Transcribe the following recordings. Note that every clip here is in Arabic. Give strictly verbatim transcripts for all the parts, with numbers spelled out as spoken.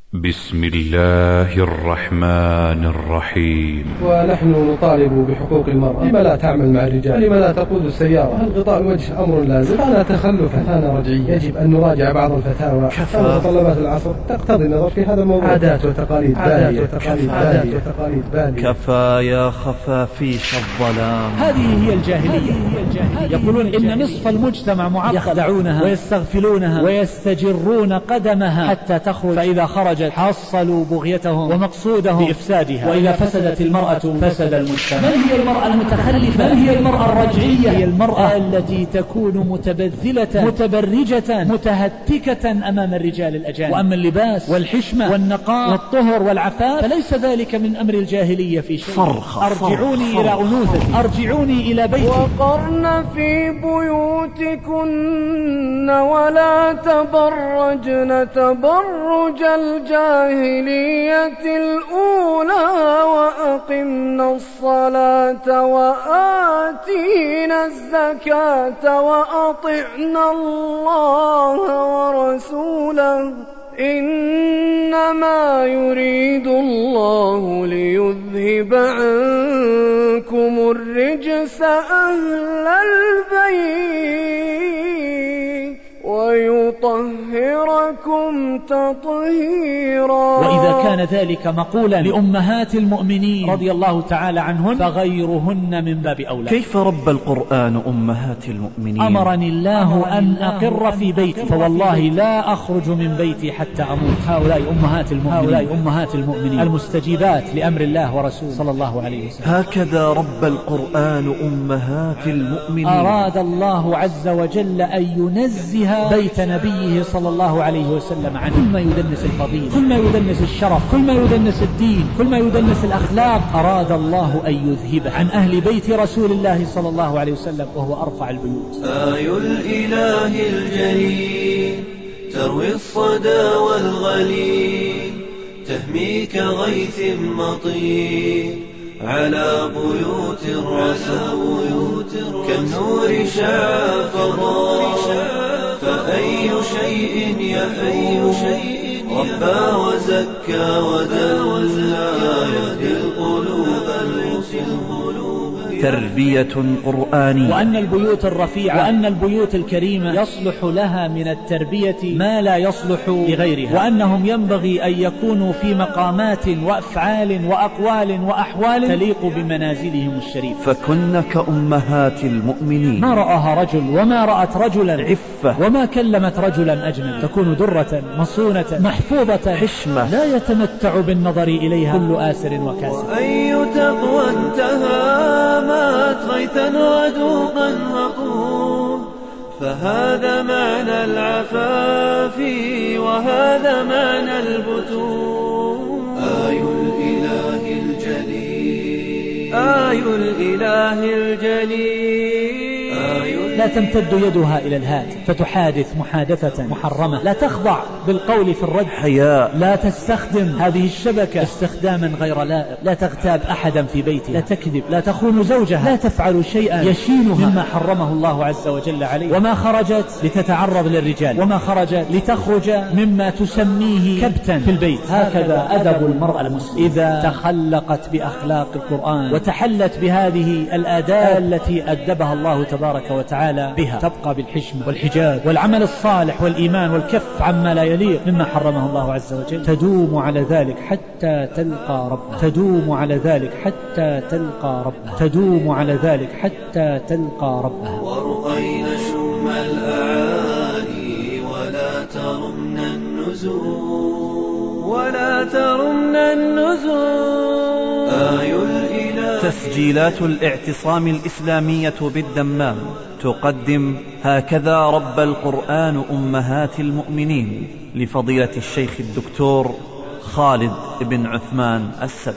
بسم الله الرحمن الرحيم. ونحن نطالب بحقوق المرأة. لما لا تعمل مع الرجال؟ لما لا تقود السيارة؟ هل غطاء الوجه أمر لازم؟ فلا تخلفا، فلا رجعية. يجب أن نراجع بعض الفتاوى ومتطلبات العصر تقتضي النظر في هذا الموضوع. عادات وتقاليد بالية، وتقاليد بالية، وتقاليد بالية. كفى يا خفافيش الظلام. هذه هي الجاهلية. يقولون إن نصف المجتمع معقد، يخدعونها ويستغفلونها ويستجرون قدمها حتى تخرج، فإذا خرجت حصلوا بغيتهم ومقصودهم بإفسادها، وإذا فسدت المرأة فسد المجتمع. من هي المرأة المتخلفة؟ من هي المرأة الرجعية؟ هي المرأة التي تكون متبذلة متبرجة متهتكة أمام الرجال الأجانب. وأما اللباس والحشمة والنقاء والطهر والعفاف فليس ذلك من أمر الجاهلية في شيء. فرخ أرجعوني فرخ إلى أنوثتي، أرجعوني إلى بيتي. وقرن في بيوتكن ولا تبرجن تبرج الجاهلية الأولى وأقمنا الصلاة وآتينا الزكاة وأطعنا الله ورسوله إنما يريد الله ليذهب عنكم الرجس أهل البيت ويطهركم تطهيرا. وإذا كان ذلك مقولا لأمهات المؤمنين رضي الله تعالى عنهن فغيرهن من باب أولى. كيف رب القرآن أمهات المؤمنين؟ أمرني الله أن أقر في بيتي، فوالله لا أخرج من بيتي حتى أموت. هؤلاء أمهات المؤمنين، هؤلاء أمهات المؤمنين المستجيبات لأمر الله ورسوله صلى الله عليه وسلم. هكذا رب القرآن أمهات المؤمنين. أراد الله عز وجل أن ينزه بيت نبيه صلى الله عليه وسلم عنه. كل ما يدنس الفضيلة، كل ما يدنس الشرف، كل ما يدنس الدين، كل ما يدنس الأخلاق أراد الله أن يذهبه عن أهل بيت رسول الله صلى الله عليه وسلم، وهو أرفع البيوت. آي الإله الجليل تروي الصدى والغليل تهمي كغيث مطير على بيوت الرسول كالنور شع فضاء فأي شيء يحيي ربى وزكى ودلى يهدي القلوب تربية قرآنية. وأن البيوت الرفيعة وأن البيوت الكريمة يصلح لها من التربية ما لا يصلح لغيرها، وأنهم ينبغي أن يكونوا في مقامات وأفعال وأقوال وأحوال تليق بمنازلهم الشريفة. فكن كأمهات المؤمنين. ما رآها رجل وما رأت رجلا عفة، وما كلمت رجلا أجنبي. تكون درة مصونة محفوظة حشمة، لا يتمتع بالنظر إليها كل آسر وكاسر. أي تقوى انتهى مات غيثا ودوقا وقوم فهذا معنى العفاف وهذا معنى البتون. آي الإله الجليل آي الإله الجليل لا تمتد يدها إلى الهاتف فتحادث محادثة محرمة، لا تخضع بالقول في الرد حياء، لا تستخدم هذه الشبكة استخداما غير لائق، لا تغتاب أحدا في بيتها، لا تكذب، لا تخون زوجها، لا تفعل شيئا يشينها مما حرمه الله عز وجل عليه. وما خرجت لتتعرض للرجال، وما خرجت لتخرج مما تسميه كبتا في البيت. هكذا أدب المرأة المسلمة إذا تخلقت بأخلاق القرآن وتحلت بهذه الآداب التي أدبها الله تبارك وتعالى بها، تبقى بالحشمة والحجاب والعمل الصالح والإيمان والكف عما لا يليق مما حرمه الله عز وجل. تدوم على ذلك حتى تلقى ربها، تدوم على ذلك حتى تلقى ربها، تدوم على ذلك حتى تلقى ربها. ورقين شم الأعالي ولا ترمن النزول ولا ترمن النزول. آي الإله. تسجيلات الاعتصام الإسلامية بالدمام تقدم هكذا رب القرآن أمهات المؤمنين لفضيلة الشيخ الدكتور خالد بن عثمان السبت.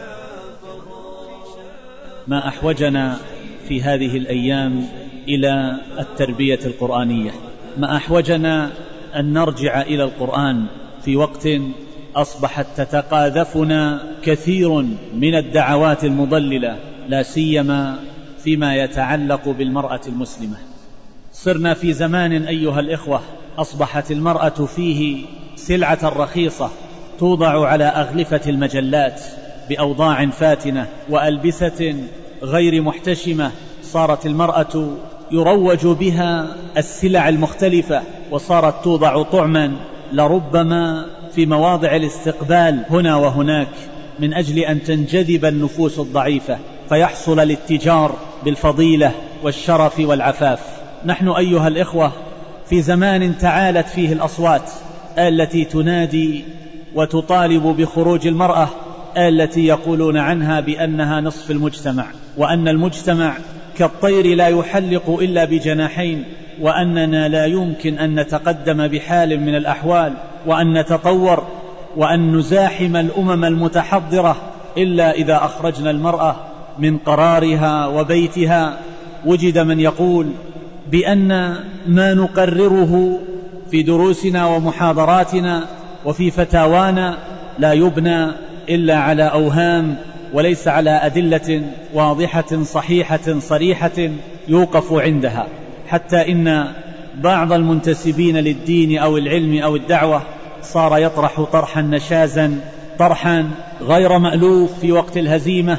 ما أحوجنا في هذه الأيام إلى التربية القرآنية، ما أحوجنا أن نرجع إلى القرآن في وقت أصبحت تتقاذفنا كثير من الدعوات المضللة، لا سيما فيما يتعلق بالمرأة المسلمة. صرنا في زمان أيها الإخوة أصبحت المرأة فيه سلعة رخيصة توضع على أغلفة المجلات بأوضاع فاتنة وألبسة غير محتشمة. صارت المرأة يروج بها السلع المختلفة، وصارت توضع طعما لربما في مواضع الاستقبال هنا وهناك من أجل أن تنجذب النفوس الضعيفة، فيحصل الاتجار بالفضيلة والشرف والعفاف. نحن أيها الإخوة في زمان تعالت فيه الأصوات التي تنادي وتطالب بخروج المرأة، التي يقولون عنها بأنها نصف المجتمع، وأن المجتمع كالطير لا يحلق إلا بجناحين، وأننا لا يمكن أن نتقدم بحال من الأحوال وأن نتطور وأن نزاحم الأمم المتحضرة إلا إذا أخرجنا المرأة من قرارها وبيتها. وجد من يقول بأن ما نقرره في دروسنا ومحاضراتنا وفي فتاوانا لا يبنى إلا على أوهام وليس على أدلة واضحة صحيحة صريحة يوقف عندها، حتى إن بعض المنتسبين للدين أو العلم أو الدعوة صار يطرح طرحا نشازا، طرحا غير مألوف في وقت الهزيمة،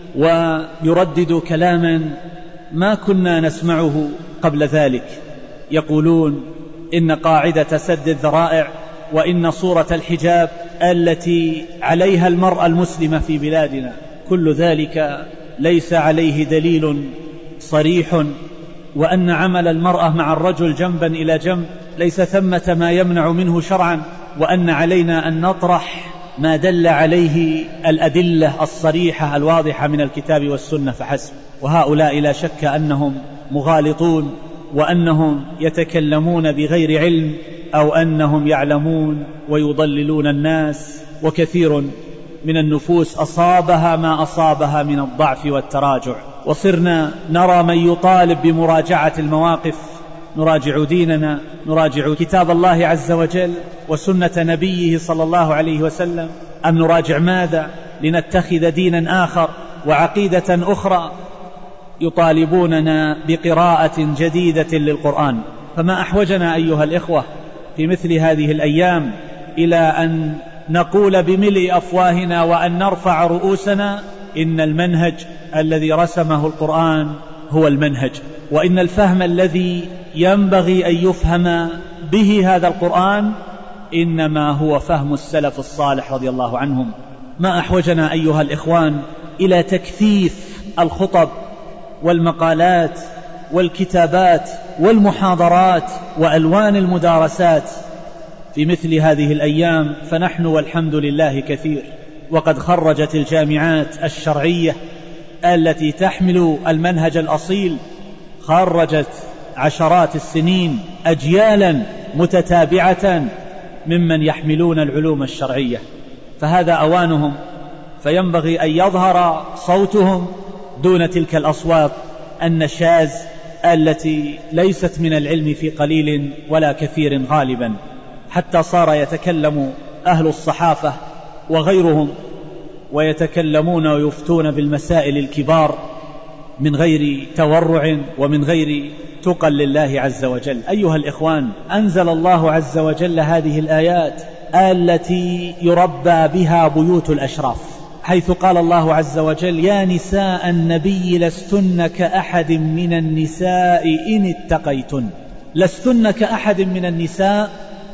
ويردد كلاما ما كنا نسمعه قبل ذلك. يقولون إن قاعدة سد الذرائع وإن صورة الحجاب التي عليها المرأة المسلمة في بلادنا، كل ذلك ليس عليه دليل صريح، وأن عمل المرأة مع الرجل جنبا إلى جنب ليس ثمة ما يمنع منه شرعا، وأن علينا أن نطرح ما دل عليه الأدلة الصريحة الواضحة من الكتاب والسنة فحسب. وهؤلاء لا شك أنهم مغالطون، وأنهم يتكلمون بغير علم، أو أنهم يعلمون ويضللون الناس. وكثير من النفوس أصابها ما أصابها من الضعف والتراجع، وصرنا نرى من يطالب بمراجعة المواقف. نراجع ديننا، نراجع كتاب الله عز وجل وسنة نبيه صلى الله عليه وسلم، أم نراجع ماذا؟ لنتخذ دينا آخر وعقيدة أخرى. يطالبوننا بقراءة جديدة للقرآن. فما أحوجنا أيها الإخوة في مثل هذه الأيام إلى أن نقول بملء أفواهنا وأن نرفع رؤوسنا إن المنهج الذي رسمه القرآن هو المنهج، وإن الفهم الذي ينبغي أن يفهم به هذا القرآن إنما هو فهم السلف الصالح رضي الله عنهم. ما أحوجنا أيها الإخوان إلى تكثيف الخطب والمقالات والكتابات والمحاضرات وألوان المدارسات في مثل هذه الأيام، فنحن والحمد لله كثير، وقد خرجت الجامعات الشرعية التي تحمل المنهج الأصيل، خرجت عشرات السنين أجيالا متتابعة ممن يحملون العلوم الشرعية، فهذا أوانهم، فينبغي أن يظهر صوتهم دون تلك الأصوات النشاز التي ليست من العلم في قليل ولا كثير غالبا، حتى صار يتكلم أهل الصحافة وغيرهم ويتكلمون ويفتون بالمسائل الكبار من غير تورع ومن غير تقى لله عز وجل. أيها الإخوان، أنزل الله عز وجل هذه الآيات التي يربى بها بيوت الأشراف، حيث قال الله عز وجل: يا نساء النبي لستن كأحد من النساء إن اتقيتن. لستن كأحد من النساء،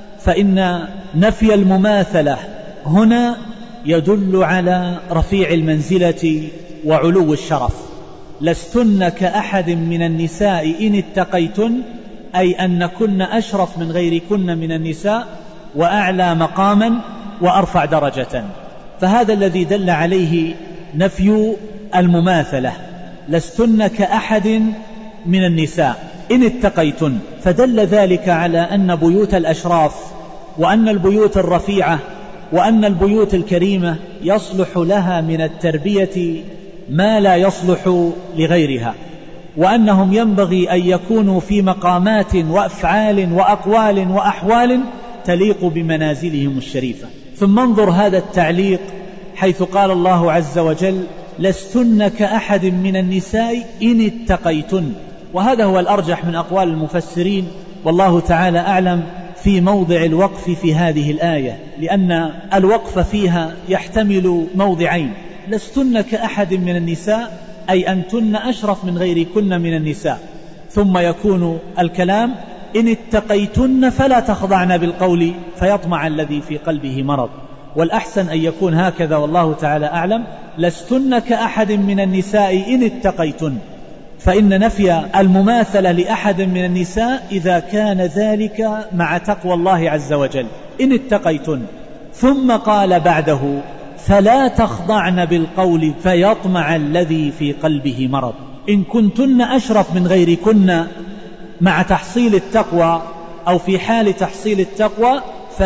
فإن نفي المماثلة هنا يدل على رفيع المنزلة وعلو الشرف. لستن كأحد من النساء إن اتقيتن، أي أنكن أشرف من غيركن من النساء وأعلى مقاما وأرفع درجة، فهذا الذي دل عليه نفي المماثلة. لستن كأحد من النساء إن اتقيتن، فدل ذلك على أن بيوت الأشراف وأن البيوت الرفيعة وأن البيوت الكريمة يصلح لها من التربية ما لا يصلح لغيرها، وأنهم ينبغي أن يكونوا في مقامات وأفعال وأقوال وأحوال تليق بمنازلهم الشريفة. ثم انظر هذا التعليق حيث قال الله عز وجل: لستن كأحد من النساء إن اتقيتن، وهذا هو الأرجح من أقوال المفسرين والله تعالى أعلم، في موضع الوقف في هذه الآية، لأن الوقف فيها يحتمل موضعين: لستن كأحد من النساء، أي أنتن أشرف من غيركن من النساء، ثم يكون الكلام: إن اتقيتن فلا تخضعن بالقول فيطمع الذي في قلبه مرض. والأحسن أن يكون هكذا والله تعالى أعلم: لستن كأحد من النساء إن اتقيتن، فإن نفي المماثلة لأحد من النساء إذا كان ذلك مع تقوى الله عز وجل. إن اتقيتن، ثم قال بعده: فلا تخضعن بالقول فيطمع الذي في قلبه مرض. إن كنتن أشرف من غيركن مع تحصيل التقوى أو في حال تحصيل التقوى،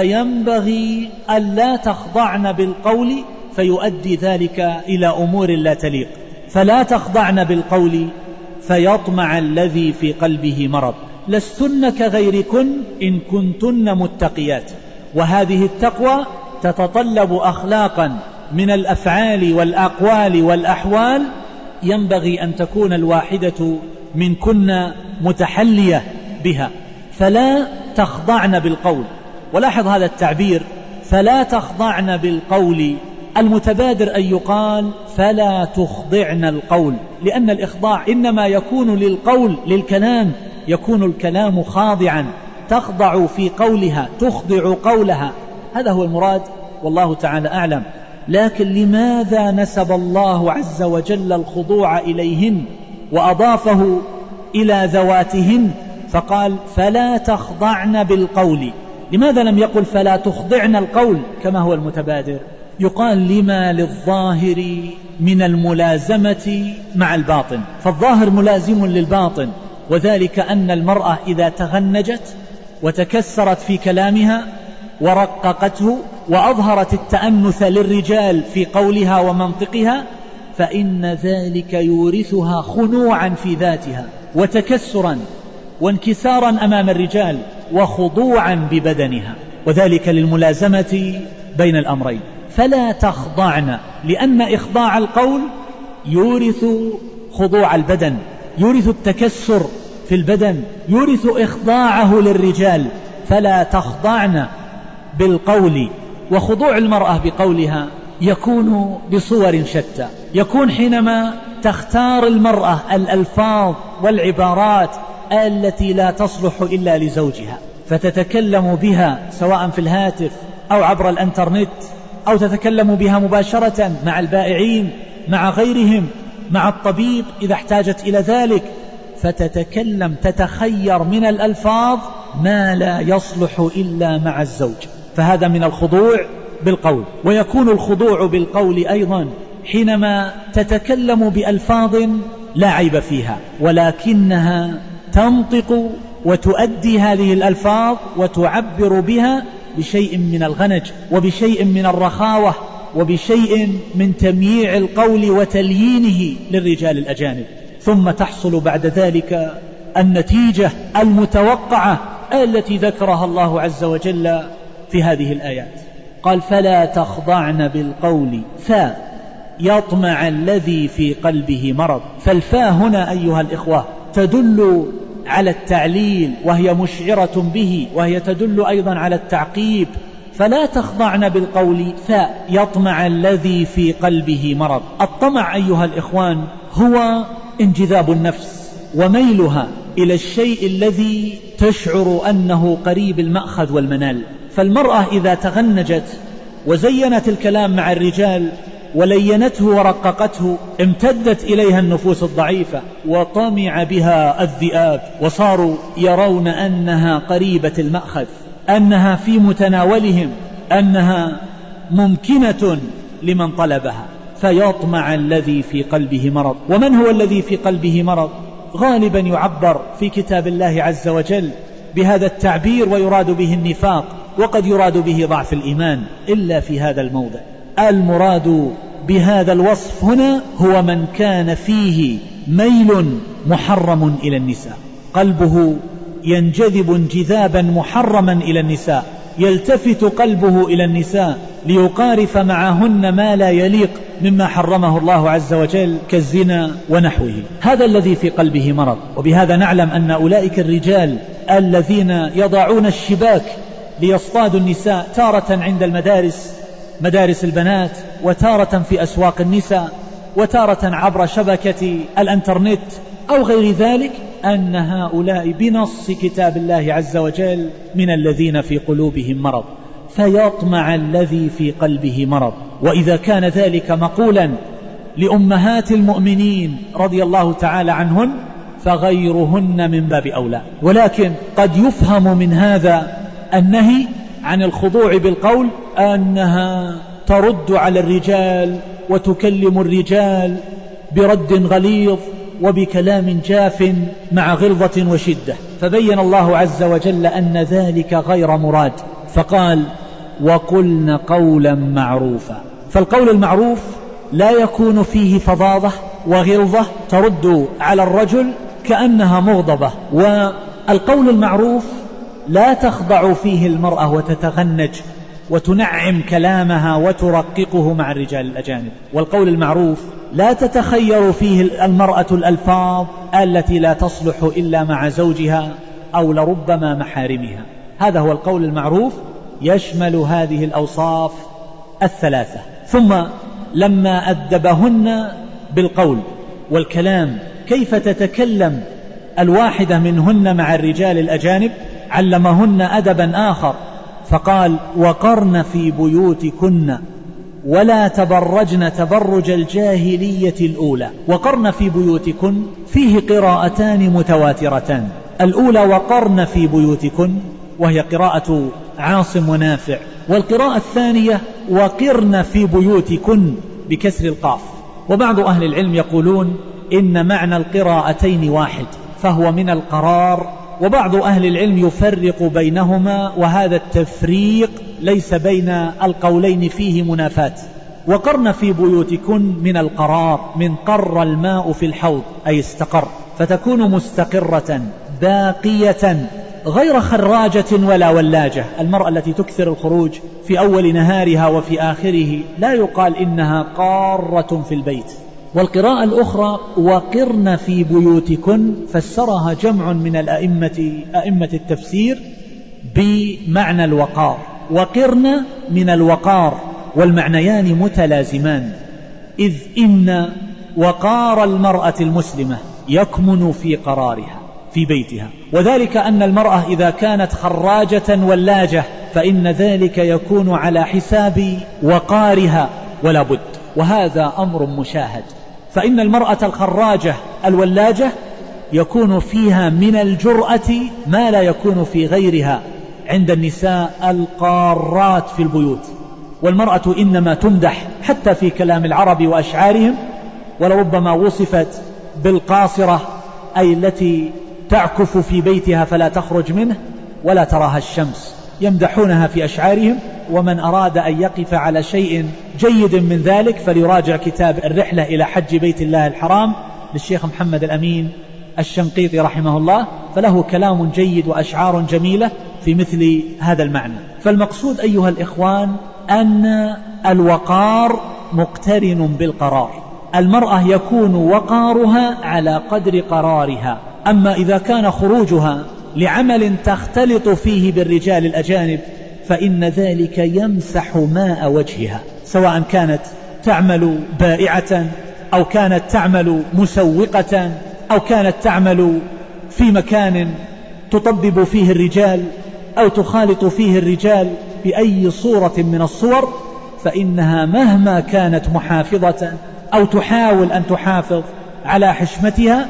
فينبغي ألا تخضعن بالقول فيؤدي ذلك إلى أمور لا تليق. فلا تخضعن بالقول فيطمع الذي في قلبه مرض. لستن كغيركن إن كنتن متقيات. وهذه التقوى تتطلب أخلاقا من الأفعال والأقوال والأحوال ينبغي أن تكون الواحدة منكن متحلية بها. فلا تخضعن بالقول. ولاحظ هذا التعبير: فلا تخضعن بالقول. المتبادر أن يقال: فلا تخضعن القول، لأن الإخضاع إنما يكون للقول، للكلام، يكون الكلام خاضعا، تخضع في قولها، تخضع قولها، هذا هو المراد والله تعالى أعلم. لكن لماذا نسب الله عز وجل الخضوع إليهن وأضافه إلى ذواتهن فقال: فلا تخضعن بالقول؟ لماذا لم يقل فلا تخضعن القول كما هو المتبادر؟ يقال لما للظاهر من الملازمة مع الباطن، فالظاهر ملازم للباطن، وذلك أن المرأة إذا تغنجت وتكسرت في كلامها ورققته وأظهرت التأنث للرجال في قولها ومنطقها، فإن ذلك يورثها خنوعا في ذاتها وتكسرا وانكسارا أمام الرجال وخضوعا ببدنها، وذلك للملازمة بين الأمرين. فلا تخضعن، لأن إخضاع القول يورث خضوع البدن، يورث التكسر في البدن، يورث إخضاعه للرجال. فلا تخضعن بالقول. وخضوع المرأة بقولها يكون بصور شتى. يكون حينما تختار المرأة الألفاظ والعبارات التي لا تصلح إلا لزوجها، فتتكلم بها سواء في الهاتف أو عبر الانترنت، أو تتكلم بها مباشرة مع البائعين، مع غيرهم، مع الطبيب إذا احتاجت إلى ذلك، فتتكلم تتخير من الألفاظ ما لا يصلح إلا مع الزوج، فهذا من الخضوع بالقول. ويكون الخضوع بالقول أيضا حينما تتكلم بألفاظ لا عيب فيها، ولكنها تنطق وتؤدي هذه الألفاظ وتعبر بها بشيء من الغنج وبشيء من الرخاوة وبشيء من تمييع القول وتليينه للرجال الأجانب، ثم تحصل بعد ذلك النتيجة المتوقعة التي ذكرها الله عز وجل في هذه الآيات. قال: فلا تخضعن بالقول فيطمع الذي في قلبه مرض. فالفاء هنا أيها الإخوة تدل على التعليل، وهي مشعرة به، وهي تدل أيضا على التعقيب. فلا تخضعن بالقول فيطمع الذي في قلبه مرض. الطمع أيها الإخوان هو انجذاب النفس وميلها إلى الشيء الذي تشعر أنه قريب المأخذ والمنال. فالمرأة إذا تغنجت وزينت الكلام مع الرجال ولينته ورققته، امتدت إليها النفوس الضعيفة وطمع بها الذئاب، وصاروا يرون أنها قريبة المأخذ، أنها في متناولهم، أنها ممكنة لمن طلبها. فيطمع الذي في قلبه مرض. ومن هو الذي في قلبه مرض؟ غالبا يعبر في كتاب الله عز وجل بهذا التعبير ويراد به النفاق، وقد يراد به ضعف الإيمان، إلا في هذا الموضع. المراد بهذا الوصف هنا هو من كان فيه ميل محرم إلى النساء، قلبه ينجذب انجذابا محرما إلى النساء، يلتفت قلبه إلى النساء ليقارف معهن ما لا يليق مما حرمه الله عز وجل كالزنا ونحوه. هذا الذي في قلبه مرض. وبهذا نعلم أن أولئك الرجال الذين يضعون الشباك ليصطادوا النساء تارة عند المدارس مدارس البنات، وتارة في أسواق النساء، وتارة عبر شبكة الانترنت أو غير ذلك، أن هؤلاء بنص كتاب الله عز وجل من الذين في قلوبهم مرض، فيطمع الذي في قلبه مرض. وإذا كان ذلك مقولا لأمهات المؤمنين رضي الله تعالى عنهن فغيرهن من باب أولى. ولكن قد يفهم من هذا النهي عن الخضوع بالقول أنها ترد على الرجال وتكلم الرجال برد غليظ وبكلام جاف مع غلظة وشدة، فبين الله عز وجل أن ذلك غير مراد، فقال وقلن قولا معروفا. فالقول المعروف لا يكون فيه فظاظة وغلظة ترد على الرجل كأنها مغضبة، والقول المعروف لا تخضع فيه المرأة وتتغنج وتنعم كلامها وترققه مع الرجال الأجانب. والقول المعروف لا تتخير فيه المرأة الألفاظ التي لا تصلح إلا مع زوجها أو لربما محارمها. هذا هو القول المعروف، يشمل هذه الأوصاف الثلاثة. ثم لما أدبهن بالقول والكلام كيف تتكلم الواحدة منهن مع الرجال الأجانب، علمهن أدبا آخر فقال وقرن في بيوتكن ولا تبرجن تبرج الجاهلية الأولى. وقرن في بيوتكن فيه قراءتان متواترتان، الأولى وقرن في بيوتكن وهي قراءة عاصم ونافع، والقراءة الثانية وقرن في بيوتكن بكسر القاف. وبعض أهل العلم يقولون إن معنى القراءتين واحد فهو من القرار، وبعض أهل العلم يفرق بينهما، وهذا التفريق ليس بين القولين فيه منافاة. وقرن في بيوتكن من القرار، من قر الماء في الحوض أي استقر، فتكون مستقرة باقية غير خراجة ولا ولاجة. المرأة التي تكثر الخروج في أول نهارها وفي آخره لا يقال إنها قارة في البيت. والقراءة الأخرى وقرن في بيوتكن فسرها جمع من الأئمة أئمة التفسير بمعنى الوقار، وقرن من الوقار، والمعنيان متلازمان، إذ إن وقار المرأة المسلمة يكمن في قرارها في بيتها، وذلك أن المرأة إذا كانت خراجة ولاجة فإن ذلك يكون على حساب وقارها ولا بد، وهذا أمر مشاهد. فإن المرأة الخراجة الولاجة يكون فيها من الجرأة ما لا يكون في غيرها عند النساء القارات في البيوت. والمرأة إنما تمدح حتى في كلام العرب وأشعارهم، ولربما وصفت بالقاصرة أي التي تعكف في بيتها فلا تخرج منه ولا تراها الشمس، يمدحونها في أشعارهم. ومن أراد أن يقف على شيء جيد من ذلك فليراجع كتاب الرحلة إلى حج بيت الله الحرام للشيخ محمد الأمين الشنقيطي رحمه الله، فله كلام جيد وأشعار جميلة في مثل هذا المعنى. فالمقصود أيها الإخوان أن الوقار مقترن بالقرار، المرأة يكون وقارها على قدر قرارها. أما إذا كان خروجها لعمل تختلط فيه بالرجال الأجانب فإن ذلك يمسح ماء وجهها، سواء كانت تعمل بائعة أو كانت تعمل مسوقة أو كانت تعمل في مكان تطبب فيه الرجال أو تخالط فيه الرجال بأي صورة من الصور، فإنها مهما كانت محافظة أو تحاول أن تحافظ على حشمتها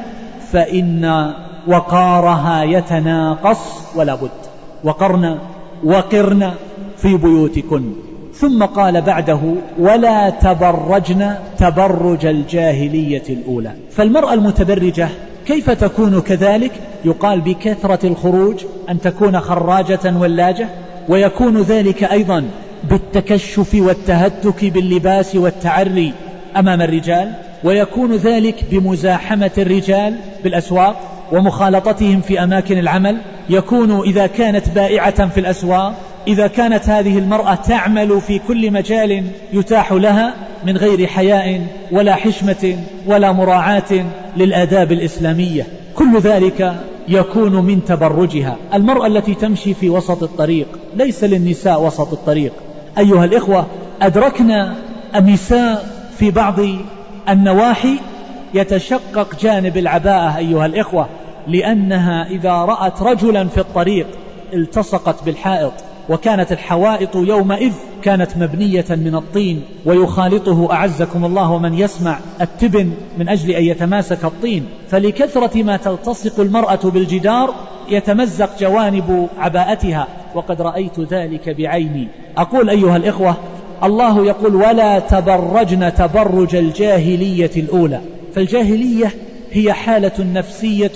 فإن وقارها يتناقص ولا بد. وقرن وقرن في بيوتكن. ثم قال بعده ولا تبرجن تبرج الجاهلية الأولى. فالمرأة المتبرجة كيف تكون كذلك؟ يقال بكثرة الخروج، أن تكون خراجة ولاجة، ويكون ذلك أيضا بالتكشف والتهتك باللباس والتعري أمام الرجال، ويكون ذلك بمزاحمة الرجال بالأسواق ومخالطتهم في أماكن العمل، يكون إذا كانت بائعة في الأسواق، إذا كانت هذه المرأة تعمل في كل مجال يتاح لها من غير حياء ولا حشمة ولا مراعاة للآداب الإسلامية. كل ذلك يكون من تبرجها. المرأة التي تمشي في وسط الطريق، ليس للنساء وسط الطريق. أيها الإخوة، أدركنا النساء في بعض النواحي يتشقق جانب العباءة أيها الإخوة، لأنها إذا رأت رجلا في الطريق التصقت بالحائط، وكانت الحوائط يومئذ كانت مبنية من الطين ويخالطه أعزكم الله ومن يسمع التبن من أجل أن يتماسك الطين، فلكثرة ما تلتصق المرأة بالجدار يتمزق جوانب عباءتها، وقد رأيت ذلك بعيني. أقول أيها الإخوة، الله يقول ولا تبرجن تبرج الجاهلية الأولى. فالجاهلية هي حالة نفسية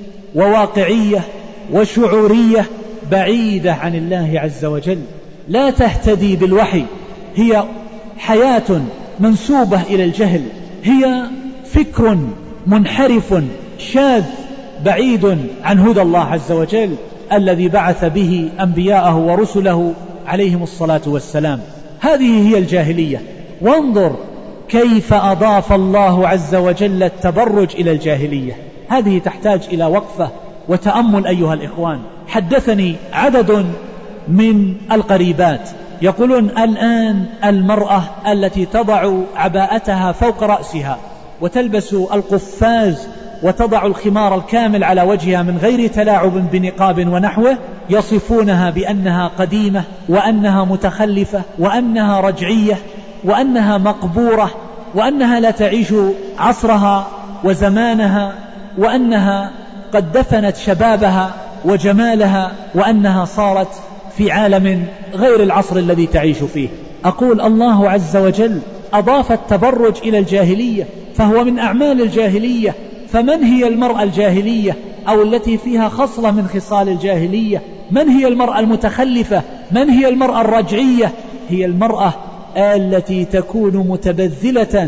وواقعية وشعورية بعيدة عن الله عز وجل، لا تهتدي بالوحي، هي حياة منسوبة إلى الجهل، هي فكر منحرف شاذ بعيد عن هدى الله عز وجل الذي بعث به أنبياءه ورسله عليهم الصلاة والسلام. هذه هي الجاهلية. وانظر كيف أضاف الله عز وجل التبرج إلى الجاهلية. هذه تحتاج إلى وقفة وتأمل أيها الإخوان. حدثني عدد من القريبات يقولون الآن المرأة التي تضع عباءتها فوق رأسها وتلبس القفاز وتضع الخمار الكامل على وجهها من غير تلاعب بنقاب ونحوه، يصفونها بأنها قديمة وأنها متخلفة وأنها رجعية وأنها مقبورة وأنها لا تعيش عصرها وزمانها وأنها قد دفنت شبابها وجمالها وأنها صارت في عالم غير العصر الذي تعيش فيه. أقول الله عز وجل أضاف التبرج إلى الجاهلية، فهو من أعمال الجاهلية. فمن هي المرأة الجاهلية أو التي فيها خصلة من خصال الجاهلية؟ من هي المرأة المتخلفة؟ من هي المرأة الرجعية؟ هي المرأة التي تكون متبذلة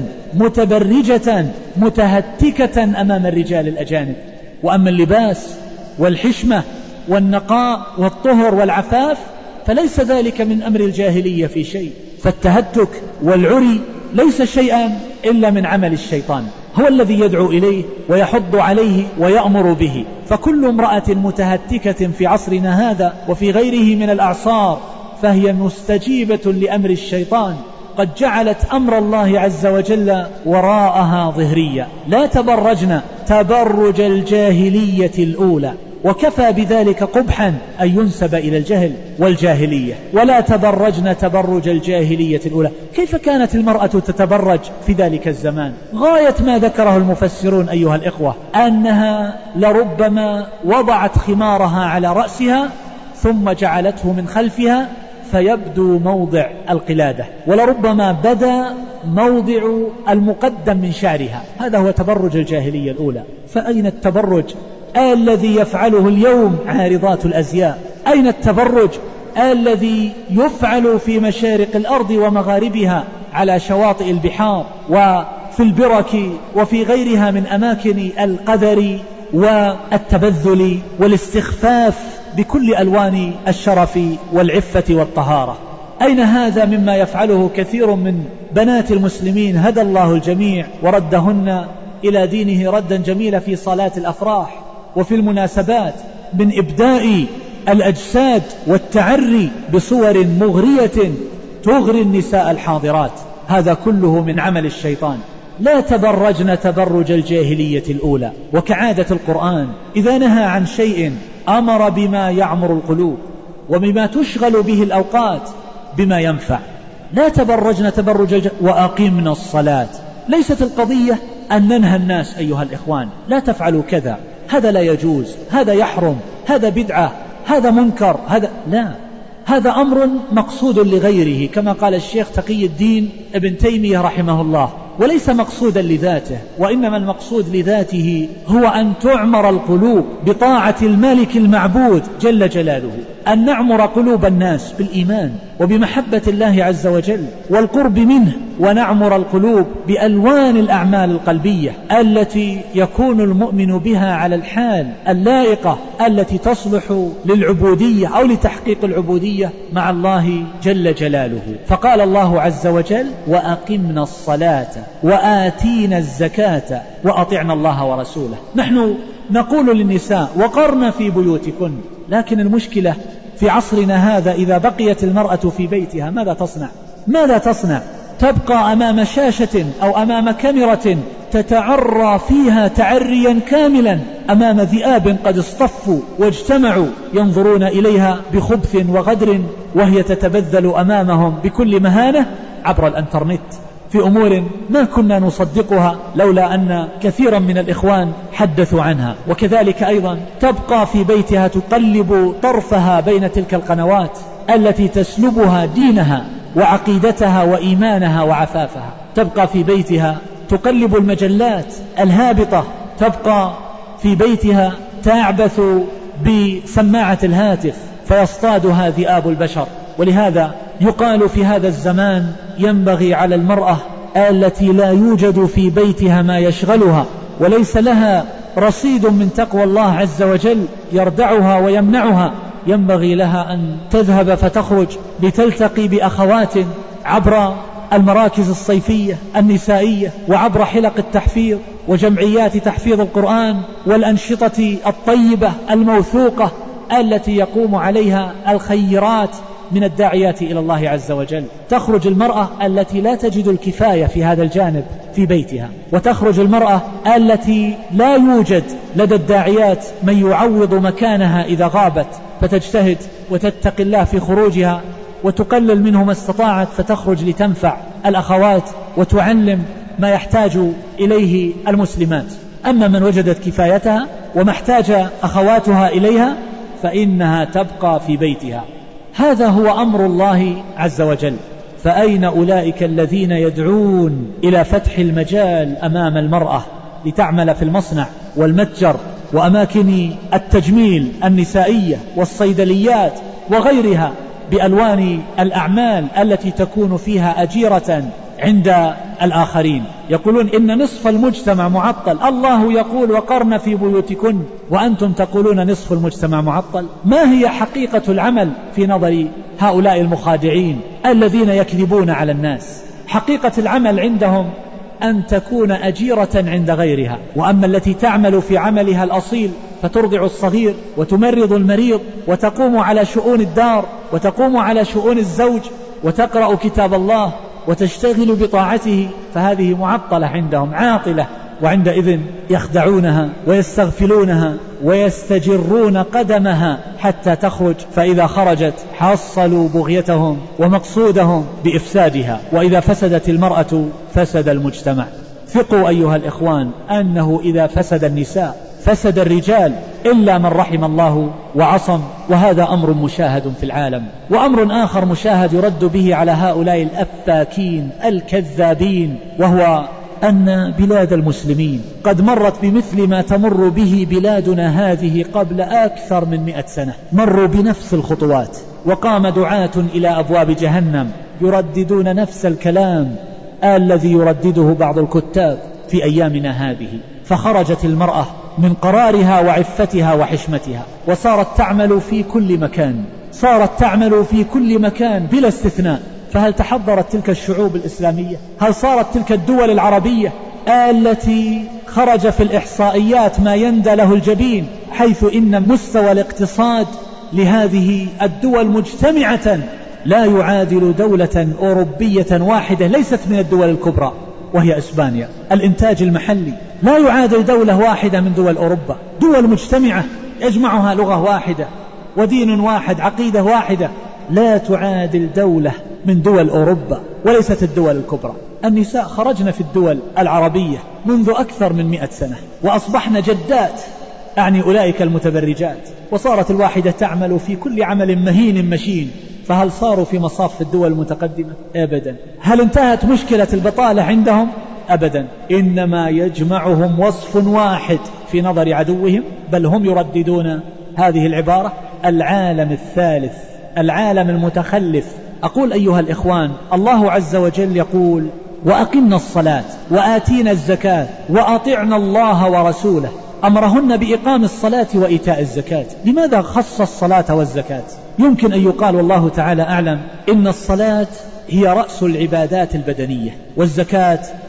متبرجة متهتكة أمام الرجال الأجانب. وأما اللباس والحشمة والنقاء والطهر والعفاف فليس ذلك من أمر الجاهلية في شيء. فالتهتك والعري ليس شيئا إلا من عمل الشيطان، هو الذي يدعو إليه ويحض عليه ويأمر به. فكل امرأة متهتكة في عصرنا هذا وفي غيره من الأعصار فهي مستجيبة لأمر الشيطان، قد جعلت أمر الله عز وجل وراءها ظهريا. لا تبرجن تبرج الجاهلية الأولى، وكفى بذلك قبحا أن ينسب إلى الجهل والجاهلية. ولا تبرجن تبرج الجاهلية الأولى. كيف كانت المرأة تتبرج في ذلك الزمان؟ غاية ما ذكره المفسرون أيها الإخوة أنها لربما وضعت خمارها على رأسها ثم جعلته من خلفها فيبدو موضع القلادة، ولربما بدا موضع المقدم من شعرها. هذا هو تبرج الجاهلية الأولى. فأين التبرج الذي يفعله اليوم عارضات الأزياء؟ أين التبرج الذي يفعل في مشارق الأرض ومغاربها على شواطئ البحار وفي البرك وفي غيرها من أماكن القذر والتبذل والاستخفاف بكل ألوان الشرف والعفة والطهارة؟ أين هذا مما يفعله كثير من بنات المسلمين هدى الله الجميع وردهن إلى دينه ردا جميلا في صلاة الأفراح وفي المناسبات من إبداء الأجساد والتعري بصور مغرية تغري النساء الحاضرات؟ هذا كله من عمل الشيطان. لا تبرجن تبرج الجاهلية الأولى. وكعادة القرآن إذا نهى عن شيء أمر بما يعمر القلوب وبما تشغل به الأوقات بما ينفع. لا تبرجن تبرج الج... وأقمنا الصلاة. ليست القضية أن ننهى الناس أيها الإخوان لا تفعلوا كذا، هذا لا يجوز، هذا يحرم، هذا بدعة، هذا منكر، هذا لا، هذا أمر مقصود لغيره كما قال الشيخ تقي الدين ابن تيمية رحمه الله، وليس مقصودا لذاته، وإنما المقصود لذاته هو أن تعمر القلوب بطاعة المالك المعبود جل جلاله، أن نعمر قلوب الناس بالإيمان وبمحبة الله عز وجل والقرب منه، ونعمر القلوب بألوان الأعمال القلبية التي يكون المؤمن بها على الحال اللائقة التي تصلح للعبودية أو لتحقيق العبودية مع الله جل جلاله. فقال الله عز وجل وأقمنا الصلاة وآتينا الزكاة وأطعنا الله ورسوله. نحن نقول للنساء وقرن في بيوتكن، لكن المشكلة في عصرنا هذا إذا بقيت المرأة في بيتها ماذا تصنع؟ ماذا تصنع؟ تبقى أمام شاشة أو أمام كاميرا تتعرى فيها تعريا كاملا أمام ذئاب قد اصطفوا واجتمعوا ينظرون إليها بخبث وغدر، وهي تتبذل أمامهم بكل مهانة عبر الانترنت في أمور ما كنا نصدقها لولا أن كثيرا من الإخوان حدثوا عنها. وكذلك أيضا تبقى في بيتها تقلب طرفها بين تلك القنوات التي تسلبها دينها وعقيدتها وإيمانها وعفافها. تبقى في بيتها تقلب المجلات الهابطة، تبقى في بيتها تعبث بسماعة الهاتف فيصطادها ذئاب البشر. ولهذا يقال في هذا الزمان ينبغي على المرأة التي لا يوجد في بيتها ما يشغلها وليس لها رصيد من تقوى الله عز وجل يردعها ويمنعها، ينبغي لها أن تذهب فتخرج لتلتقي بأخوات عبر المراكز الصيفية النسائية وعبر حلق التحفيظ وجمعيات تحفيظ القرآن والأنشطة الطيبة الموثوقة التي يقوم عليها الخيرات من الداعيات إلى الله عز وجل. تخرج المرأة التي لا تجد الكفاية في هذا الجانب في بيتها، وتخرج المرأة التي لا يوجد لدى الداعيات من يعوض مكانها إذا غابت، فتجتهد وتتقي الله في خروجها وتقلل منه ما استطاعت، فتخرج لتنفع الأخوات وتعلم ما يحتاج إليه المسلمات. أما من وجدت كفايتها وما احتاج أخواتها إليها فإنها تبقى في بيتها. هذا هو أمر الله عز وجل. فأين أولئك الذين يدعون إلى فتح المجال أمام المرأة لتعمل في المصنع والمتجر وأماكن التجميل النسائية والصيدليات وغيرها بألوان الأعمال التي تكون فيها أجيرة عند الآخرين؟ يقولون إن نصف المجتمع معطل. الله يقول وقرن في بيوتكن، وأنتم تقولون نصف المجتمع معطل. ما هي حقيقة العمل في نظر هؤلاء المخادعين الذين يكذبون على الناس؟ حقيقة العمل عندهم أن تكون أجيرة عند غيرها، وأما التي تعمل في عملها الأصيل فترضع الصغير وتمرض المريض وتقوم على شؤون الدار وتقوم على شؤون الزوج وتقرأ كتاب الله وتشتغل بطاعته، فهذه معطلة عندهم عاطلة، وعندئذ يخدعونها ويستغفلونها ويستجرون قدمها حتى تخرج، فإذا خرجت حصلوا بغيتهم ومقصودهم بإفسادها. وإذا فسدت المرأة فسد المجتمع. ثقوا أيها الإخوان أنه إذا فسد النساء فسد الرجال إلا من رحم الله وعصم، وهذا أمر مشاهد في العالم. وأمر آخر مشاهد يرد به على هؤلاء الأفاكين الكذابين، وهو أن بلاد المسلمين قد مرت بمثل ما تمر به بلادنا هذه قبل أكثر من مئة سنة. مروا بنفس الخطوات، وقام دعاة إلى أبواب جهنم يرددون نفس الكلام الذي يردده بعض الكتاب في أيامنا هذه. فخرجت المرأة من قرارها وعفتها وحشمتها وصارت تعمل في كل مكان، صارت تعمل في كل مكان بلا استثناء. فهل تحضرت تلك الشعوب الإسلامية؟ هل صارت تلك الدول العربية التي خرج في الإحصائيات ما يندى له الجبين، حيث إن مستوى الاقتصاد لهذه الدول مجتمعة لا يعادل دولة أوروبية واحدة ليست من الدول الكبرى وهي إسبانيا؟ الإنتاج المحلي لا يعادل دولة واحدة من دول أوروبا. دول مجتمعة يجمعها لغة واحدة ودين واحد عقيدة واحدة، لا تعادل دولة من دول أوروبا وليست الدول الكبرى. النساء خرجن في الدول العربية منذ أكثر من مئة سنة وأصبحن جدات، أعني أولئك المتبرجات، وصارت الواحدة تعمل في كل عمل مهين مشين. فهل صاروا في مصاف الدول المتقدمة؟ أبدا. هل انتهت مشكلة البطالة عندهم؟ أبدا. إنما يجمعهم وصف واحد في نظر عدوهم، بل هم يرددون هذه العبارة: العالم الثالث، العالم المتخلف. أقول أيها الإخوان، الله عز وجل يقول: وأقمنا الصلاة وآتينا الزكاة وأطعنا الله ورسوله. أمرهن بإقام الصلاة وإيتاء الزكاة. لماذا خص الصلاة والزكاة؟ يمكن أن يقال والله تعالى أعلم إن الصلاة هي رأس العبادات البدنية، والزكاة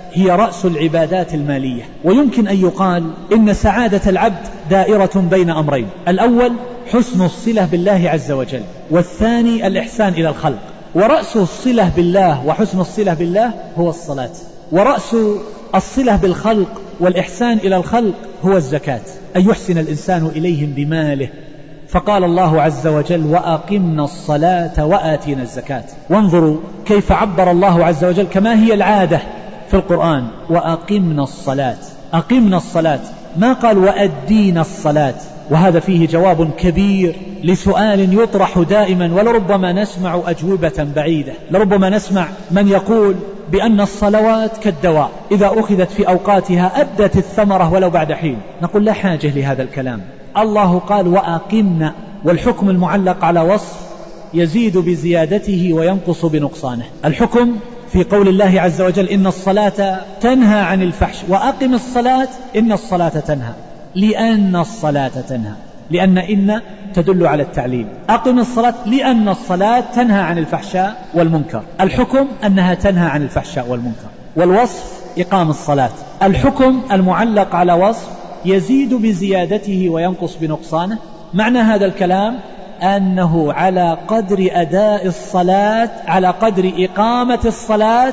هي رأس العبادات المالية. ويمكن أن يقال إن سعادة العبد دائرة بين أمرين: الأول حسن الصلة بالله عز وجل، والثاني الإحسان إلى الخلق. ورأس الصلة بالله وحسن الصلة بالله هو الصلاة، ورأس الصلة بالخلق والإحسان إلى الخلق هو الزكاة، أن يحسن الإنسان إليهم بماله. فقال الله عز وجل: وأقمنا الصلاة وآتينا الزكاة. وانظروا كيف عبر الله عز وجل كما هي العادة في القرآن: وأقمنا الصلاة. أقمنا الصلاة، ما قال وأدينا الصلاة. وهذا فيه جواب كبير لسؤال يطرح دائما، ولربما نسمع أجوبة بعيدة. لربما نسمع من يقول بأن الصلوات كالدواء، إذا أخذت في أوقاتها أبدت الثمرة ولو بعد حين. نقول لا حاجة لهذا الكلام. الله قال وأقمنا، والحكم المعلق على وصف يزيد بزيادته وينقص بنقصانه. الحكم في قول الله عز وجل: إن الصلاة تنهى عن الفحش. وأقم الصلاة، إن الصلاة تنهى، لأن الصلاة تنهى، لأن إن تدل على التعليل. أقم الصلاة لأن الصلاة تنهى عن الفحشاء والمنكر. الحكم أنها تنهى عن الفحشاء والمنكر، والوصف إقام الصلاة. الحكم المعلق على وصف يزيد بزيادته وينقص بنقصانه. معنى هذا الكلام أنه على قدر أداء الصلاة، على قدر إقامة الصلاة،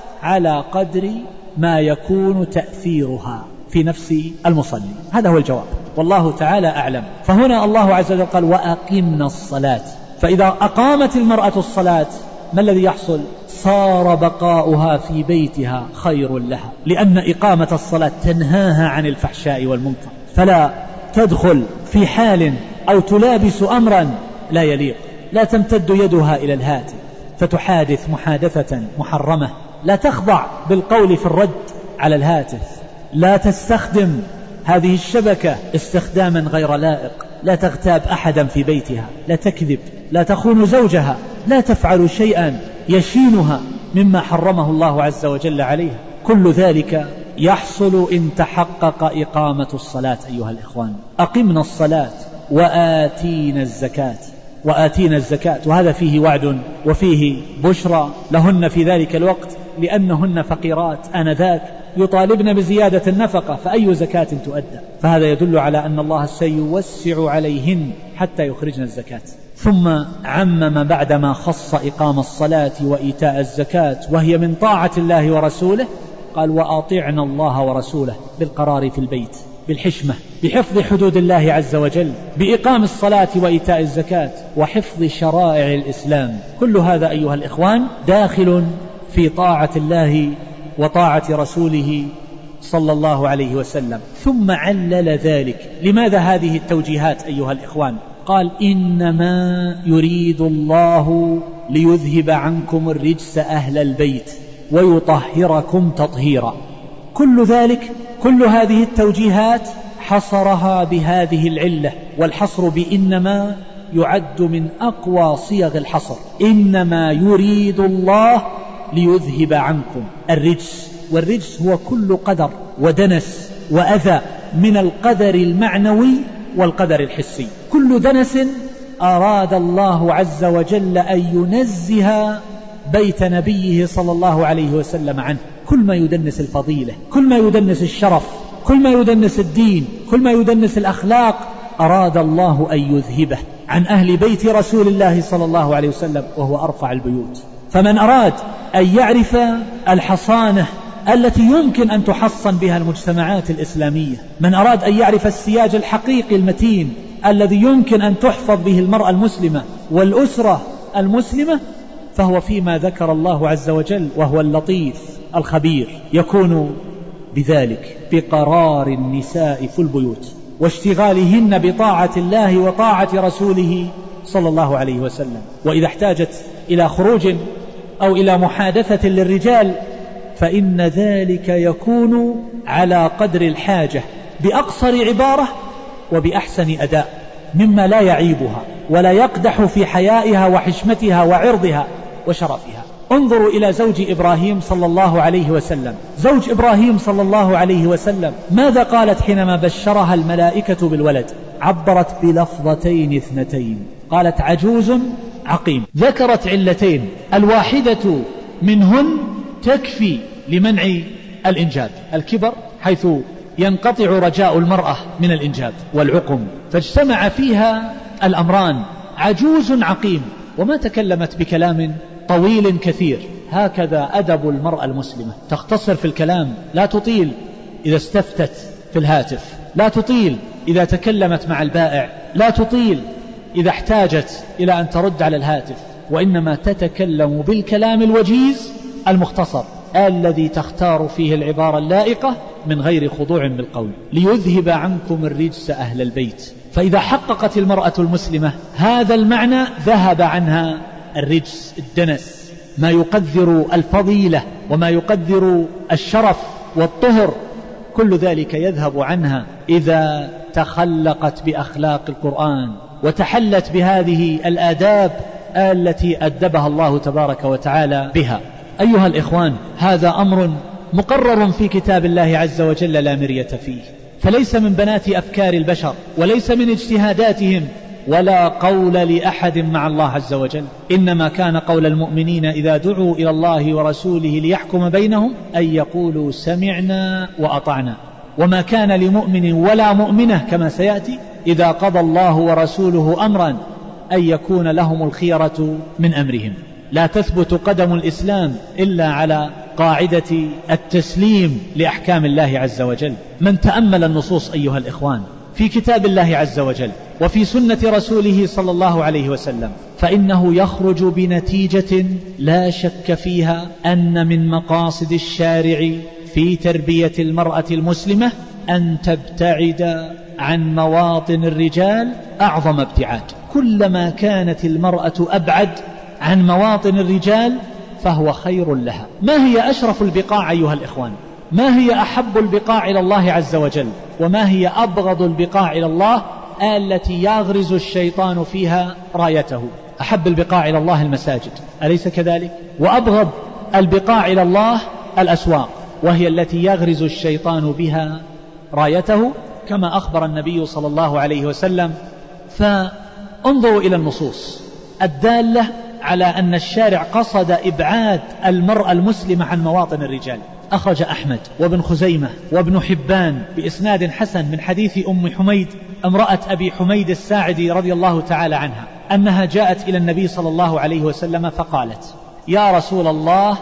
على قدر ما يكون تأثيرها في نفس المصلي. هذا هو الجواب، والله تعالى أعلم. فهنا الله عز وجل قال وأقمنا الصلاة. فإذا أقامت المرأة الصلاة ما الذي يحصل؟ صار بقاؤها في بيتها خير لها، لأن إقامة الصلاة تنهاها عن الفحشاء والمنكر، فلا تدخل في حال أو تلابس أمرا لا يليق. لا تمتد يدها إلى الهاتف فتحادث محادثة محرمة، لا تخضع بالقول في الرد على الهاتف، لا تستخدم هذه الشبكة استخداما غير لائق، لا تغتاب أحدا في بيتها، لا تكذب، لا تخون زوجها، لا تفعل شيئا يشينها مما حرمه الله عز وجل عليها. كل ذلك يحصل إن تحقق إقامة الصلاة. أيها الإخوان، أقمنا الصلاة وآتينا الزكاة. وآتينا الزكاة، وهذا فيه وعد وفيه بشرى لهن في ذلك الوقت، لأنهن فقيرات آنذاك يطالبن بزيادة النفقة، فأي زكاة تؤدى؟ فهذا يدل على أن الله سيوسع عليهن حتى يخرجن الزكاة. ثم عمم بعدما خص إقام الصلاة وإيتاء الزكاة وهي من طاعة الله ورسوله، قال وأطعنا الله ورسوله بالقرار في البيت، بالحشمة، بحفظ حدود الله عز وجل، بإقام الصلاة وإيتاء الزكاة، وحفظ شرائع الإسلام. كل هذا أيها الإخوان داخل في طاعة الله وطاعة رسوله صلى الله عليه وسلم. ثم علل ذلك. لماذا هذه التوجيهات أيها الإخوان؟ قال إنما يريد الله ليذهب عنكم الرجس أهل البيت ويطهركم تطهيرا. كل ذلك، كل هذه التوجيهات حصرها بهذه العلة، والحصر بإنما يعد من أقوى صيغ الحصر. إنما يريد الله ليذهب عنكم الرجس، والرجس هو كل قدر ودنس وأذى من القدر المعنوي والقدر الحسي. كل دنس أراد الله عز وجل أن ينزه بيت نبيه صلى الله عليه وسلم عنه. كل ما يدنس الفضيلة، كل ما يدنس الشرف، كل ما يدنس الدين، كل ما يدنس الأخلاق، أراد الله أن يذهبه عن أهل بيت رسول الله صلى الله عليه وسلم، وهو أرفع البيوت. فمن أراد أن يعرف الحصانة التي يمكن أن تحصن بها المجتمعات الإسلامية، من أراد أن يعرف السياج الحقيقي المتين الذي يمكن أن تحفظ به المرأة المسلمة والأسرة المسلمة، فهو فيما ذكر الله عز وجل، وهو اللطيف الخبير، يكون بذلك بقرار النساء في البيوت واشتغالهن بطاعة الله وطاعة رسوله صلى الله عليه وسلم. وإذا احتاجت إلى خروج أو إلى محادثة للرجال فإن ذلك يكون على قدر الحاجة، بأقصر عبارة وبأحسن أداء، مما لا يعيبها ولا يقدح في حيائها وحشمتها وعرضها وشرفها. انظروا إلى زوج إبراهيم صلى الله عليه وسلم. زوج إبراهيم صلى الله عليه وسلم ماذا قالت حينما بشرها الملائكة بالولد؟ عبرت بلفظتين اثنتين، قالت عجوز عقيم. ذكرت علتين، الواحدة منهن تكفي لمنع الإنجاب، الكبر حيث ينقطع رجاء المرأة من الإنجاب والعقم، فاجتمع فيها الأمران، عجوز عقيم، وما تكلمت بكلام طويل كثير. هكذا أدب المرأة المسلمة، تختصر في الكلام، لا تطيل إذا استفتت في الهاتف، لا تطيل إذا تكلمت مع البائع، لا تطيل إذا احتاجت إلى أن ترد على الهاتف، وإنما تتكلم بالكلام الوجيز المختصر الذي تختار فيه العبارة اللائقة من غير خضوع بالقول، ليذهب عنكم الرجس أهل البيت. فإذا حققت المرأة المسلمة هذا المعنى ذهب عنها الرجس، الدنس، ما يقدر الفضيلة وما يقدر الشرف والطهر، كل ذلك يذهب عنها إذا تخلقت بأخلاق القرآن وتحلت بهذه الآداب التي أدبها الله تبارك وتعالى بها. أيها الإخوان، هذا أمر مقرر في كتاب الله عز وجل لا مرية فيه، فليس من بنات أفكار البشر وليس من اجتهاداتهم ولا قول لأحد مع الله عز وجل، إنما كان قول المؤمنين إذا دعوا إلى الله ورسوله ليحكم بينهم أن يقولوا سمعنا وأطعنا، وما كان لمؤمن ولا مؤمنة كما سيأتي إذا قضى الله ورسوله أمرا أن يكون لهم الخيرة من أمرهم. لا تثبت قدم الإسلام إلا على قاعدة التسليم لأحكام الله عز وجل. من تأمل النصوص أيها الإخوان في كتاب الله عز وجل وفي سنة رسوله صلى الله عليه وسلم فإنه يخرج بنتيجة لا شك فيها أن من مقاصد الشارع في تربية المرأة المسلمة أن تبتعد عن مواطن الرجال أعظم ابتعاد. كلما كانت المرأة أبعد عن مواطن الرجال فهو خير لها. ما هي أشرف البقاع أيها الإخوان؟ ما هي أحب البقاع إلى الله عز وجل؟ وما هي أبغض البقاع إلى الله التي يغرز الشيطان فيها رايته؟ أحب البقاع إلى الله المساجد، أليس كذلك؟ وأبغض البقاع إلى الله الأسواق، وهي التي يغرز الشيطان بها رايته كما أخبر النبي صلى الله عليه وسلم. فانظروا إلى النصوص الدالة على أن الشارع قصد إبعاد المرأة المسلمة عن مواطن الرجال. أخرج أحمد وابن خزيمة وابن حبان بإسناد حسن من حديث أم حميد امرأة أبي حميد الساعدي رضي الله تعالى عنها أنها جاءت إلى النبي صلى الله عليه وسلم فقالت: يا رسول الله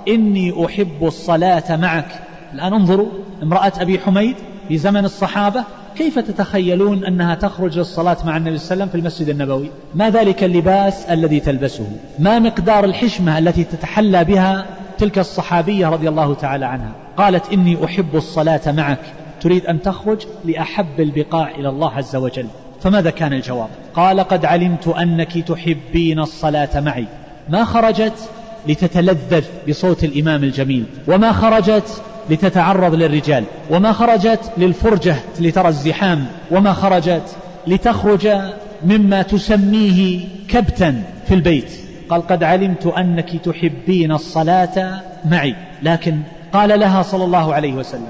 إني أحب الصلاة معك. الآن انظروا، امرأة أبي حميد في زمن الصحابة، كيف تتخيلون أنها تخرج للصلاة مع النبي صلى الله عليه وسلم في المسجد النبوي؟ ما ذلك اللباس الذي تلبسه؟ ما مقدار الحشمة التي تتحلى بها تلك الصحابية رضي الله تعالى عنها؟ قالت: إني أحب الصلاة معك. تريد أن تخرج لأحب البقاع إلى الله عز وجل. فماذا كان الجواب؟ قال: قد علمت أنك تحبين الصلاة معي. ما خرجت لتتلذذ بصوت الإمام الجميل، وما خرجت لتتعرض للرجال، وما خرجت للفرجة لترى الزحام، وما خرجت لتخرج مما تسميه كبتا في البيت. قال: قد علمت أنك تحبين الصلاة معي. لكن قال لها صلى الله عليه وسلم: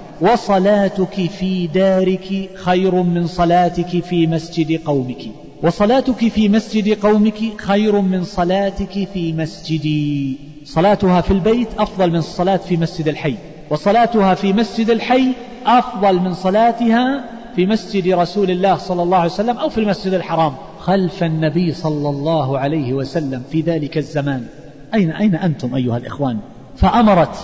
وصلاتك في دارك خير من صلاتك في مسجد قومك، وصلاتك في مسجد قومك خير من صلاتك في مسجدي. صلاتها في البيت أفضل من الصلاة في مسجد الحي، وصلاتها في مسجد الحي أفضل من صلاتها في مسجد رسول الله صلى الله عليه وسلم أو في المسجد الحرام خلف النبي صلى الله عليه وسلم في ذلك الزمان. أين أين أنتم أيها الإخوان؟ فأمرت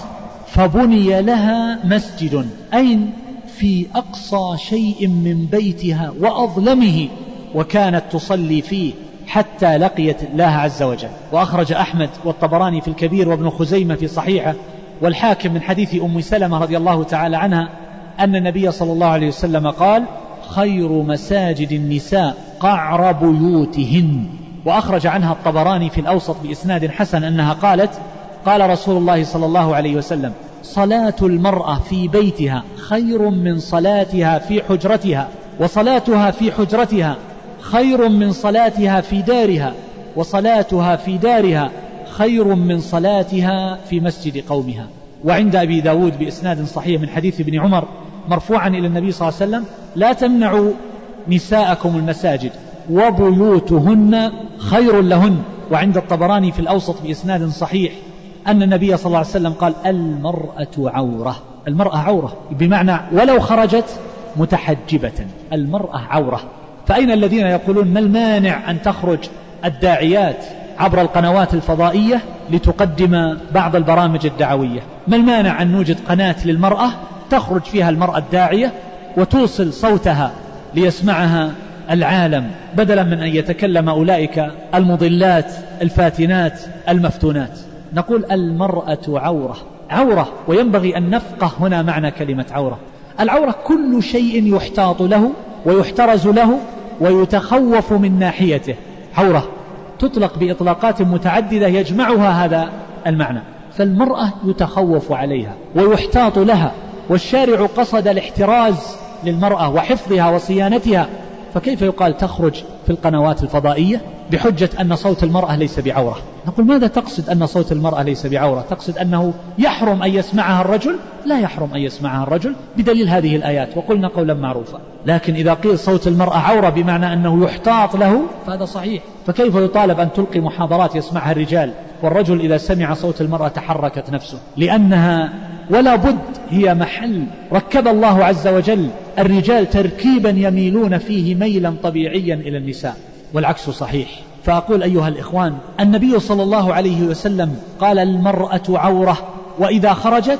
فبني لها مسجد، أين؟ في أقصى شيء من بيتها وأظلمه، وكانت تصلي فيه حتى لقيت الله عز وجل. وأخرج أحمد والطبراني في الكبير وابن خزيمة في صحيحه والحاكم من حديث أم سلمة رضي الله تعالى عنها أن النبي صلى الله عليه وسلم قال: خير مساجد النساء قعر بيوتهن. وأخرج عنها الطبراني في الأوسط بإسناد حسن أنها قالت: قال رسول الله صلى الله عليه وسلم: صلاة المرأة في بيتها خير من صلاتها في حجرتها، وصلاتها في حجرتها خير من صلاتها في دارها، وصلاتها في دارها خير من صلاتها في مسجد قومها. وعند أبي داود بإسناد صحيح من حديث ابن عمر مرفوعا إلى النبي صلى الله عليه وسلم: لا تمنعوا نساءكم المساجد وبيوتهن خير لهن. وعند الطبراني في الأوسط بإسناد صحيح أن النبي صلى الله عليه وسلم قال: المرأة عورة. المرأة عورة، بمعنى ولو خرجت متحجبة المرأة عورة. فأين الذين يقولون ما المانع أن تخرج الداعيات عبر القنوات الفضائية لتقدم بعض البرامج الدعوية؟ ما المانع أن نوجد قناة للمرأة تخرج فيها المرأة الداعية وتوصل صوتها ليسمعها العالم، بدلا من أن يتكلم أولئك المضلات الفاتنات المفتونات؟ نقول المرأة عورة، عورة، وينبغي أن نفقه هنا معنى كلمة عورة. العورة كل شيء يحتاط له ويحترز له ويتخوف من ناحيته، عورة تطلق بإطلاقات متعددة يجمعها هذا المعنى. فالمرأة يتخوف عليها ويحتاط لها، والشارع قصد الاحتراز للمرأة وحفظها وصيانتها، فكيف يقال تخرج في القنوات الفضائية بحجة أن صوت المرأة ليس بعورة؟ نقول ماذا تقصد أن صوت المرأة ليس بعورة؟ تقصد أنه يحرم أن يسمعها الرجل؟ لا يحرم أن يسمعها الرجل بدليل هذه الآيات، وقلنا قولا معروفا. لكن إذا قيل صوت المرأة عورة بمعنى أنه يحتاط له فهذا صحيح. فكيف يطالب أن تلقي محاضرات يسمعها الرجال والرجل إذا سمع صوت المرأة تحركت نفسه؟ لأنها ولا بد هي محل ركب الله عز وجل الرجال تركيبا يميلون فيه ميلا طبيعيا إلى النساء، والعكس صحيح. فأقول أيها الإخوان، النبي صلى الله عليه وسلم قال المرأة عورة، وإذا خرجت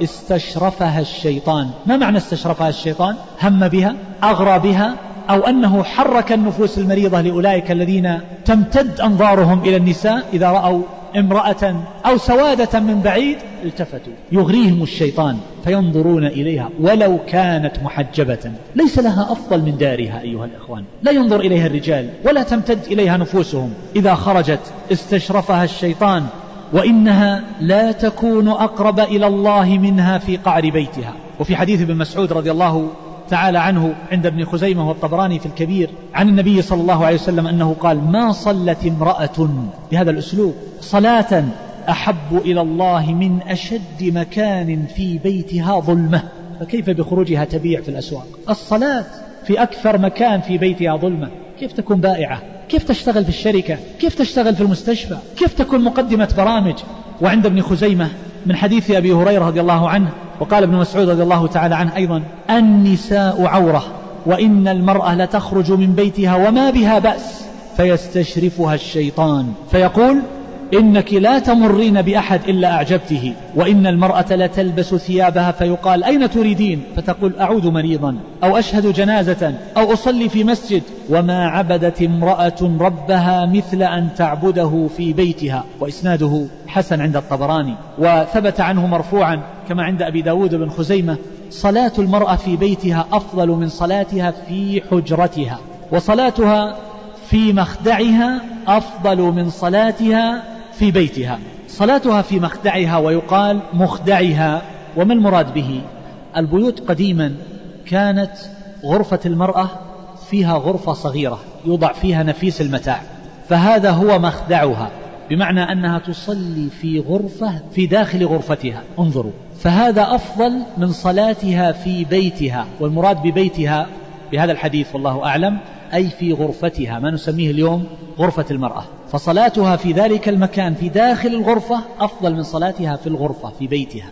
استشرفها الشيطان. ما معنى استشرفها الشيطان؟ هم بها، أغرى بها، أو أنه حرك النفوس المريضة لأولئك الذين تمتد أنظارهم إلى النساء إذا رأوا امرأة أو سوادة من بعيد التفتوا، يغريهم الشيطان فينظرون إليها ولو كانت محجبة. ليس لها أفضل من دارها أيها الإخوان، لا ينظر إليها الرجال ولا تمتد إليها نفوسهم. إذا خرجت استشرفها الشيطان، وإنها لا تكون أقرب إلى الله منها في قعر بيتها. وفي حديث ابن مسعود رضي الله تعالى عنه عند ابن خزيمة والطبراني في الكبير عن النبي صلى الله عليه وسلم أنه قال ما صلت امرأة بهذا الأسلوب صلاة أحب إلى الله من أشد مكان في بيتها ظلمة. فكيف بخروجها تبيع في الأسواق؟ الصلاة في أكثر مكان في بيتها ظلمة، كيف تكون بائعة؟ كيف تشتغل في الشركة؟ كيف تشتغل في المستشفى؟ كيف تكون مقدمة برامج؟ وعند ابن خزيمة من حديث أبي هريرة رضي الله عنه، وقال ابن مسعود رضي الله تعالى عنه أيضا النساء عورة، وإن المرأة لتخرج من بيتها وما بها بأس فيستشرفها الشيطان فيقول إنك لا تمرين بأحد إلا أعجبته، وإن المرأة لتلبس ثيابها فيقال أين تريدين؟ فتقول أعود مريضا، أو أشهد جنازة، أو أصلي في مسجد. وما عبدت امرأة ربها مثل أن تعبده في بيتها. وإسناده حسن عند الطبراني، وثبت عنه مرفوعا كما عند أبي داود بن خزيمة صلاة المرأة في بيتها أفضل من صلاتها في حجرتها، وصلاتها في مخدعها أفضل من صلاتها في بيتها. صلاتها في مخدعها، ويقال مخدعها، وما المراد به؟ البيوت قديما كانت غرفة المرأة فيها غرفة صغيرة يوضع فيها نفيس المتاع، فهذا هو مخدعها، بمعنى أنها تصلي في غرفة في داخل غرفتها. انظروا، فهذا أفضل من صلاتها في بيتها. والمراد ببيتها بهذا الحديث والله أعلم أي في غرفتها، ما نسميه اليوم غرفة المرأة. فصلاتها في ذلك المكان في داخل الغرفة أفضل من صلاتها في الغرفة في بيتها،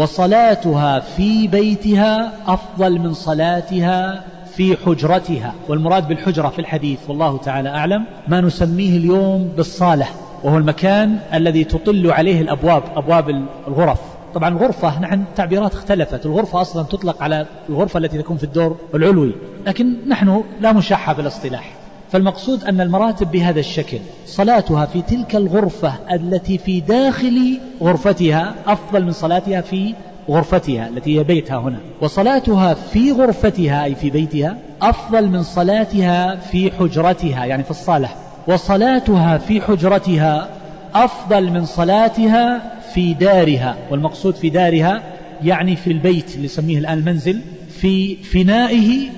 وصلاتها في بيتها أفضل من صلاتها في حجرتها. والمراد بالحجرة في الحديث والله تعالى أعلم ما نسميه اليوم بالصالة، وهو المكان الذي تطل عليه الأبواب، أبواب الغرف. طبعا الغرفة نحن تعبيرات اختلفت، الغرفة أصلا تطلق على الغرفة التي تكون في الدور العلوي، لكن نحن لا مشاحة بالاصطلاح. فالمقصود أن المراتب بهذا الشكل، صلاتها في تلك الغرفة التي في داخل غرفتها أفضل من صلاتها في غرفتها التي هي بيتها هنا، وصلاتها في غرفتها أي في بيتها أفضل من صلاتها في حجرتها يعني في الصالة، وصلاتها في حجرتها أفضل من صلاتها في دارها. والمقصود في دارها يعني في البيت اللي يسميه الآن المنزل، في فنائه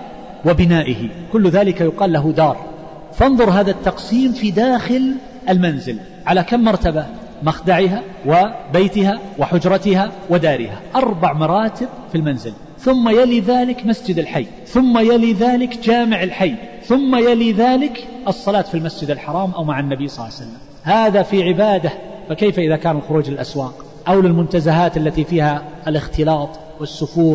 وبنائه، كل ذلك يقال له دار. فانظر هذا التقسيم في داخل المنزل على كم مرتبة؟ مخدعها وبيتها وحجرتها ودارها، أربع مراتب في المنزل. ثم يلي ذلك مسجد الحي، ثم يلي ذلك جامع الحي، ثم يلي ذلك الصلاة في المسجد الحرام أو مع النبي صلى الله عليه وسلم. هذا في عبادة، فكيف إذا كان الخروج للأسواق؟ أو للمنتزهات التي فيها الاختلاط والسفور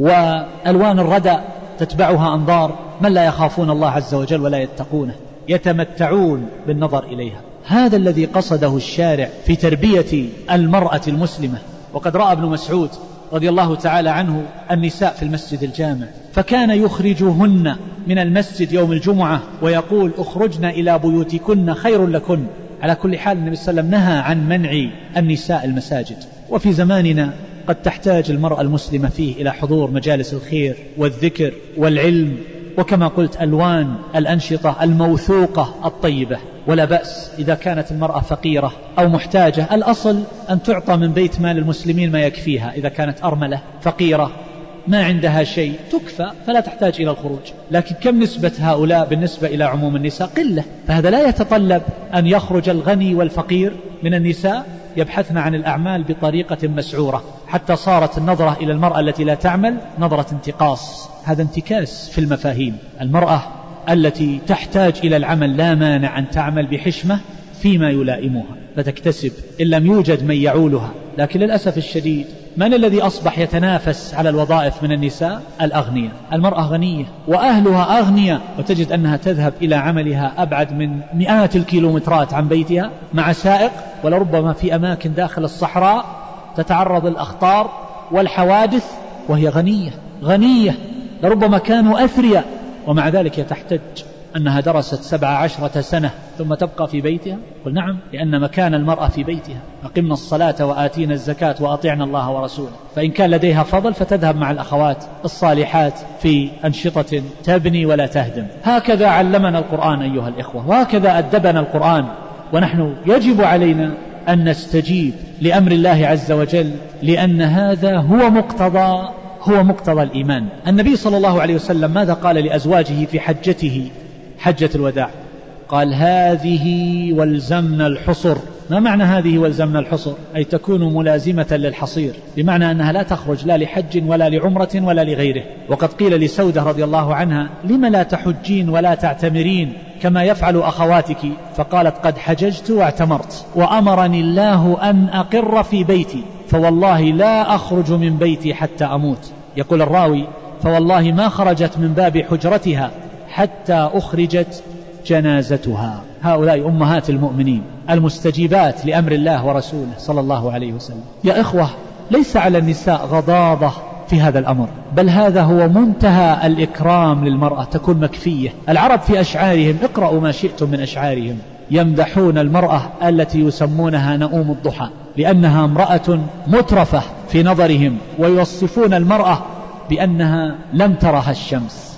وألوان الردى تتبعها أنظار من لا يخافون الله عز وجل ولا يتقونه، يتمتعون بالنظر إليها. هذا الذي قصده الشارع في تربية المرأة المسلمة. وقد رأى ابن مسعود رضي الله تعالى عنه النساء في المسجد الجامع فكان يخرجهن من المسجد يوم الجمعة ويقول اخرجن إلى بيوتكن خير لكن. على كل حال النبي صلى الله عليه وسلم نهى عن منع النساء المساجد. وفي زماننا قد تحتاج المرأة المسلمة فيه إلى حضور مجالس الخير والذكر والعلم، وكما قلت ألوان الأنشطة الموثوقة الطيبة. ولا بأس إذا كانت المرأة فقيرة أو محتاجة، الأصل أن تعطى من بيت مال المسلمين ما يكفيها. إذا كانت أرملة فقيرة ما عندها شيء تكفى فلا تحتاج إلى الخروج. لكن كم نسبة هؤلاء بالنسبة إلى عموم النساء؟ قلة. فهذا لا يتطلب أن يخرج الغني والفقير من النساء يبحثن عن الأعمال بطريقة مسعورة، حتى صارت النظرة إلى المرأة التي لا تعمل نظرة انتقاص. هذا انتكاس في المفاهيم. المرأة التي تحتاج إلى العمل لا مانع أن تعمل بحشمة فيما يلائمها فتكتسب إن لم يوجد من يعولها. لكن للأسف الشديد من الذي أصبح يتنافس على الوظائف من النساء؟ الأغنياء. المرأة غنية وأهلها أغنياء، وتجد أنها تذهب إلى عملها أبعد من مئات الكيلومترات عن بيتها مع سائق، ولربما في أماكن داخل الصحراء تتعرض الأخطار والحوادث وهي غنية غنية. لربما كانوا أثرياء ومع ذلك تحتج أنها درست سبع عشرة سنة ثم تبقى في بيتها. قل نعم، لأن مكان المرأة في بيتها. أقمنا الصلاة وآتينا الزكاة وأطعنا الله ورسوله. فإن كان لديها فضل فتذهب مع الأخوات الصالحات في أنشطة تبني ولا تهدم. هكذا علمنا القرآن أيها الإخوة، وهكذا أدبنا القرآن. ونحن يجب علينا أن نستجيب لأمر الله عز وجل، لأن هذا هو مقتضى هو مقتضى الإيمان. النبي صلى الله عليه وسلم ماذا قال لأزواجه في حجته حجة الوداع؟ قال هذه والزمن الحصر. ما معنى هذه والزمن الحصر؟ أي تكون ملازمة للحصير، بمعنى أنها لا تخرج لا لحج ولا لعمرة ولا لغيره. وقد قيل لسودة رضي الله عنها لم لا تحجين ولا تعتمرين كما يفعل أخواتك؟ فقالت قد حججت واعتمرت وأمرني الله أن أقر في بيتي، فوالله لا أخرج من بيتي حتى أموت. يقول الراوي فوالله ما خرجت من باب حجرتها حتى أخرجت جنازتها. هؤلاء أمهات المؤمنين المستجيبات لأمر الله ورسوله صلى الله عليه وسلم. يا إخوة، ليس على النساء غضاضة في هذا الأمر، بل هذا هو منتهى الإكرام للمرأة، تكون مكفية. العرب في أشعارهم، اقرأوا ما شئتم من أشعارهم، يمدحون المرأة التي يسمونها نؤوم الضحى لأنها امرأة مترفة في نظرهم، ويوصفون المرأة بأنها لم ترها الشمس،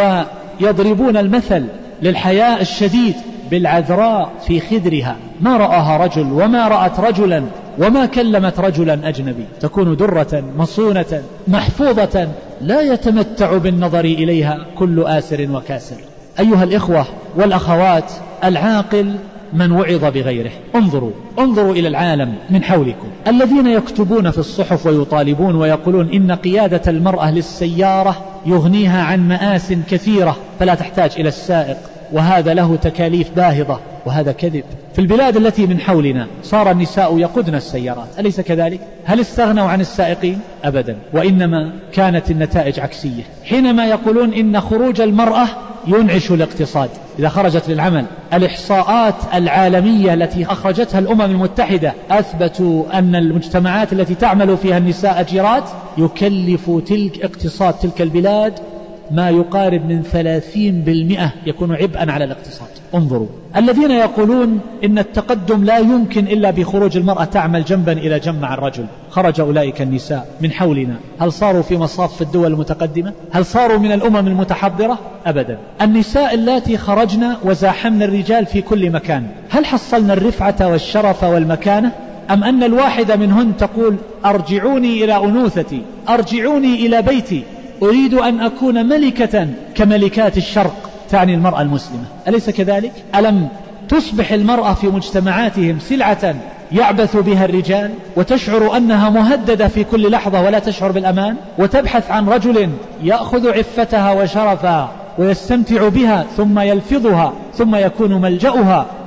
ويضربون المثل للحياء الشديد بالعذراء في خدرها، ما رآها رجل وما رأت رجلا وما كلمت رجلا أجنبي. تكون درة مصونة محفوظة لا يتمتع بالنظر إليها كل آسر وكاسر. أيها الإخوة والأخوات، العاقل من وعظ بغيره. انظروا انظروا إلى العالم من حولكم، الذين يكتبون في الصحف ويطالبون ويقولون إن قيادة المرأة للسيارة يغنيها عن مآس كثيرة فلا تحتاج إلى السائق، وهذا له تكاليف باهظة، وهذا كذب. في البلاد التي من حولنا صار النساء يقودن السيارات، أليس كذلك؟ هل استغنوا عن السائقين؟ أبدا، وإنما كانت النتائج عكسية. حينما يقولون إن خروج المرأة ينعش الاقتصاد إذا خرجت للعمل، الإحصاءات العالمية التي أخرجتها الأمم المتحدة أثبتوا أن المجتمعات التي تعمل فيها النساء أجيرات يكلف تلك اقتصاد تلك البلاد ما يقارب من ثلاثين بالمئة، يكون عبئا على الاقتصاد. انظروا الذين يقولون إن التقدم لا يمكن إلا بخروج المرأة تعمل جنبا إلى جنب مع الرجل. خرج أولئك النساء من حولنا، هل صاروا في مصاف الدول المتقدمة؟ هل صاروا من الأمم المتحضرة؟ أبدا. النساء اللاتي خرجنا وزاحمنا الرجال في كل مكان، هل حصلنا الرفعة والشرف والمكانة؟ أم أن الواحدة منهن تقول أرجعوني إلى أنوثتي، أرجعوني إلى بيتي، أريد أن أكون ملكة كملكات الشرق، تعني المرأة المسلمة. أليس كذلك؟ ألم تصبح المرأة في مجتمعاتهم سلعة يعبث بها الرجال، وتشعر أنها مهددة في كل لحظة ولا تشعر بالأمان، وتبحث عن رجل يأخذ عفتها وشرفها ويستمتع بها ثم يلفظها ثم يكون ملجأها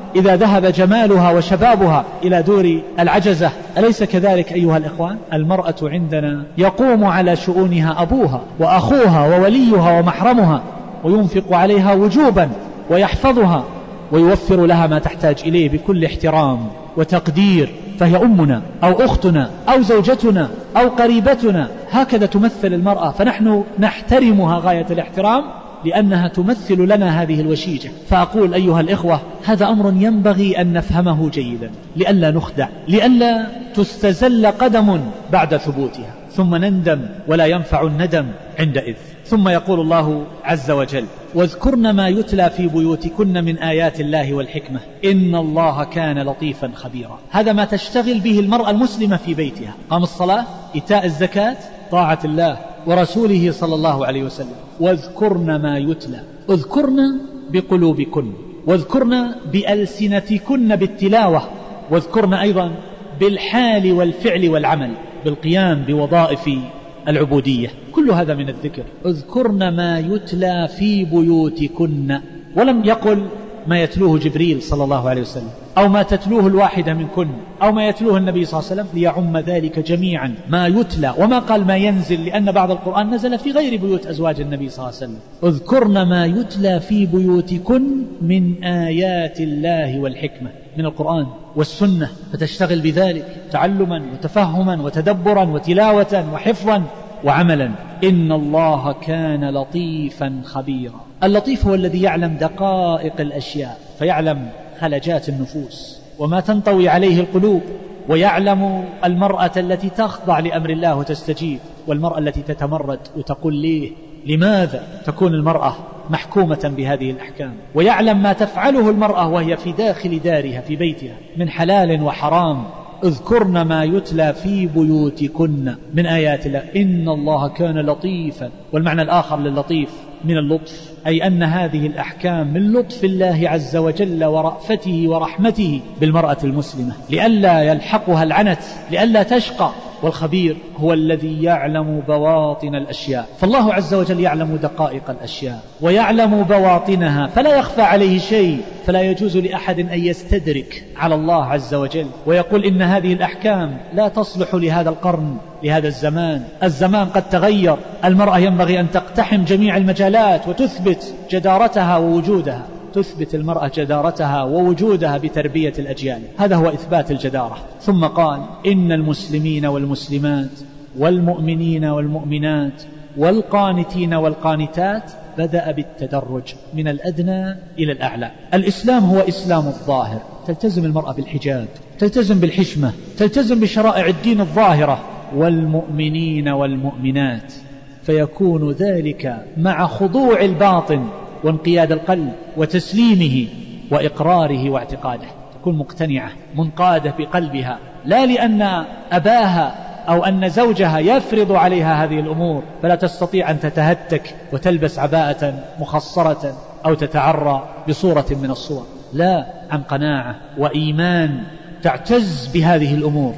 إذا ذهب جمالها وشبابها إلى دور العجزة. أليس كذلك أيها الإخوان؟ المرأة عندنا يقوم على شؤونها أبوها وأخوها ووليها ومحرمها، وينفق عليها وجوبا ويحفظها ويوفر لها ما تحتاج إليه بكل احترام وتقدير، فهي أمنا أو أختنا أو زوجتنا أو قريبتنا. هكذا تمثل المرأة، فنحن نحترمها غاية الاحترام لأنها تمثل لنا هذه الوشيجة. فأقول أيها الإخوة، هذا أمر ينبغي أن نفهمه جيدا لئلا نخدع، لئلا تستزل قدم بعد ثبوتها ثم نندم ولا ينفع الندم عندئذ. ثم يقول الله عز وجل: واذكرن ما يتلى في بيوتكن من آيات الله والحكمة إن الله كان لطيفا خبيرا. هذا ما تشتغل به المرأة المسلمة في بيتها: قام الصلاة، إيتاء الزكاة، طاعة الله ورسوله صلى الله عليه وسلم. واذكرن ما يتلى، اذكرن بقلوبكن، واذكرن بألسنتكن بالتلاوة، واذكرن أيضا بالحال والفعل والعمل، بالقيام بوظائف العبودية. كل هذا من الذكر. اذكرن ما يتلى في بيوتكن، ولم يقل ما يتلوه جبريل صلى الله عليه وسلم أو ما تتلوه الواحدة منكن أو ما يتلوه النبي صلى الله عليه وسلم، ليعم ذلك جميعا ما يتلى. وما قال ما ينزل، لأن بعض القرآن نزل في غير بيوت أزواج النبي صلى الله عليه وسلم. اذكرن ما يتلى في بيوتكن من آيات الله والحكمة، من القرآن والسنة، فتشتغل بذلك تعلما وتفهما وتدبرا وتلاوة وحفظا وعملا. إن الله كان لطيفا خبيرا. اللطيف هو الذي يعلم دقائق الأشياء، فيعلم خلجات النفوس وما تنطوي عليه القلوب، ويعلم المرأة التي تخضع لأمر الله وتستجيب، والمرأة التي تتمرد وتقول ليه لماذا تكون المرأة محكومة بهذه الأحكام، ويعلم ما تفعله المرأة وهي في داخل دارها في بيتها من حلال وحرام. اذكرن ما يتلى في بيوتكن من آيات الله إن الله كان لطيفا. والمعنى الآخر للطيف من اللطف، أي أن هذه الأحكام من لطف الله عز وجل ورأفته ورحمته بالمرأة المسلمة، لئلا يلحقها العنت، لئلا تشقى. والخبير هو الذي يعلم بواطن الأشياء، فالله عز وجل يعلم دقائق الأشياء ويعلم بواطنها، فلا يخفى عليه شيء. فلا يجوز لأحد أن يستدرك على الله عز وجل ويقول إن هذه الأحكام لا تصلح لهذا القرن، لهذا الزمان. الزمان قد تغير، المرأة ينبغي أن تقتحم جميع المجالات وتثبت جدارتها ووجودها، تثبت المرأة جدارتها ووجودها بتربية الأجيال. هذا هو إثبات الجدارة. ثم قال: إن المسلمين والمسلمات والمؤمنين والمؤمنات والقانتين والقانتات بدأ بالتدرج من الأدنى إلى الأعلى. الإسلام هو إسلام الظاهر، تلتزم المرأة بالحجاب، تلتزم بالحشمة، تلتزم بشرائع الدين الظاهرة. والمؤمنين والمؤمنات، فيكون ذلك مع خضوع الباطن وانقياد القلب وتسليمه وإقراره واعتقاده، تكون مقتنعة منقادة بقلبها، لا لأن أباها أو أن زوجها يفرض عليها هذه الأمور فلا تستطيع أن تتهتك وتلبس عباءة مخصرة أو تتعرى بصورة من الصور، لا، عن قناعة وإيمان تعتز بهذه الأمور.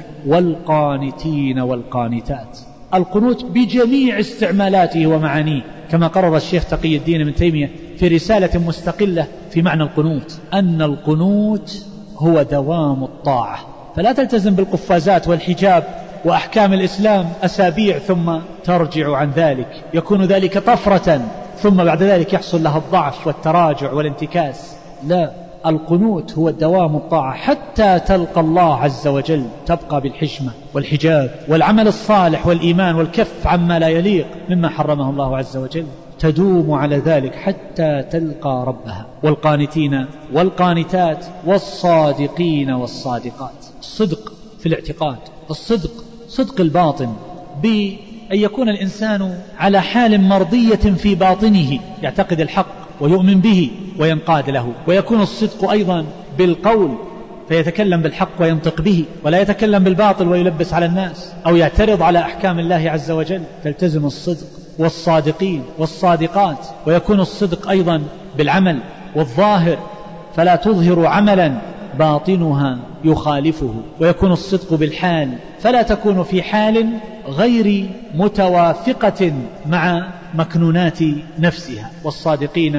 والقانتين والقانتات، القنوت بجميع استعمالاته ومعانيه، كما قرر الشيخ تقي الدين ابن تيمية في رسالة مستقلة في معنى القنوت، أن القنوت هو دوام الطاعة. فلا تلتزم بالقفازات والحجاب وأحكام الإسلام أسابيع ثم ترجع عن ذلك، يكون ذلك طفرة ثم بعد ذلك يحصل لها الضعف والتراجع والانتكاس. لا، القنوت هو دوام الطاعة حتى تلقى الله عز وجل، تبقى بالحشمة والحجاب والعمل الصالح والإيمان والكف عما لا يليق مما حرمه الله عز وجل، تدوم على ذلك حتى تلقى ربها. والقانتين والقانتات والصادقين والصادقات، الصدق في الاعتقاد، الصدق صدق الباطن، بأن يكون الإنسان على حال مرضية في باطنه، يعتقد الحق ويؤمن به وينقاد له. ويكون الصدق أيضا بالقول، فيتكلم بالحق وينطق به، ولا يتكلم بالباطل ويلبس على الناس أو يعترض على أحكام الله عز وجل، تلتزم الصدق. والصادقين والصادقات، ويكون الصدق أيضا بالعمل والظاهر، فلا تظهر عملا باطنها يخالفه. ويكون الصدق بالحال، فلا تكون في حال غير متوافقة مع مكنونات نفسها. والصادقين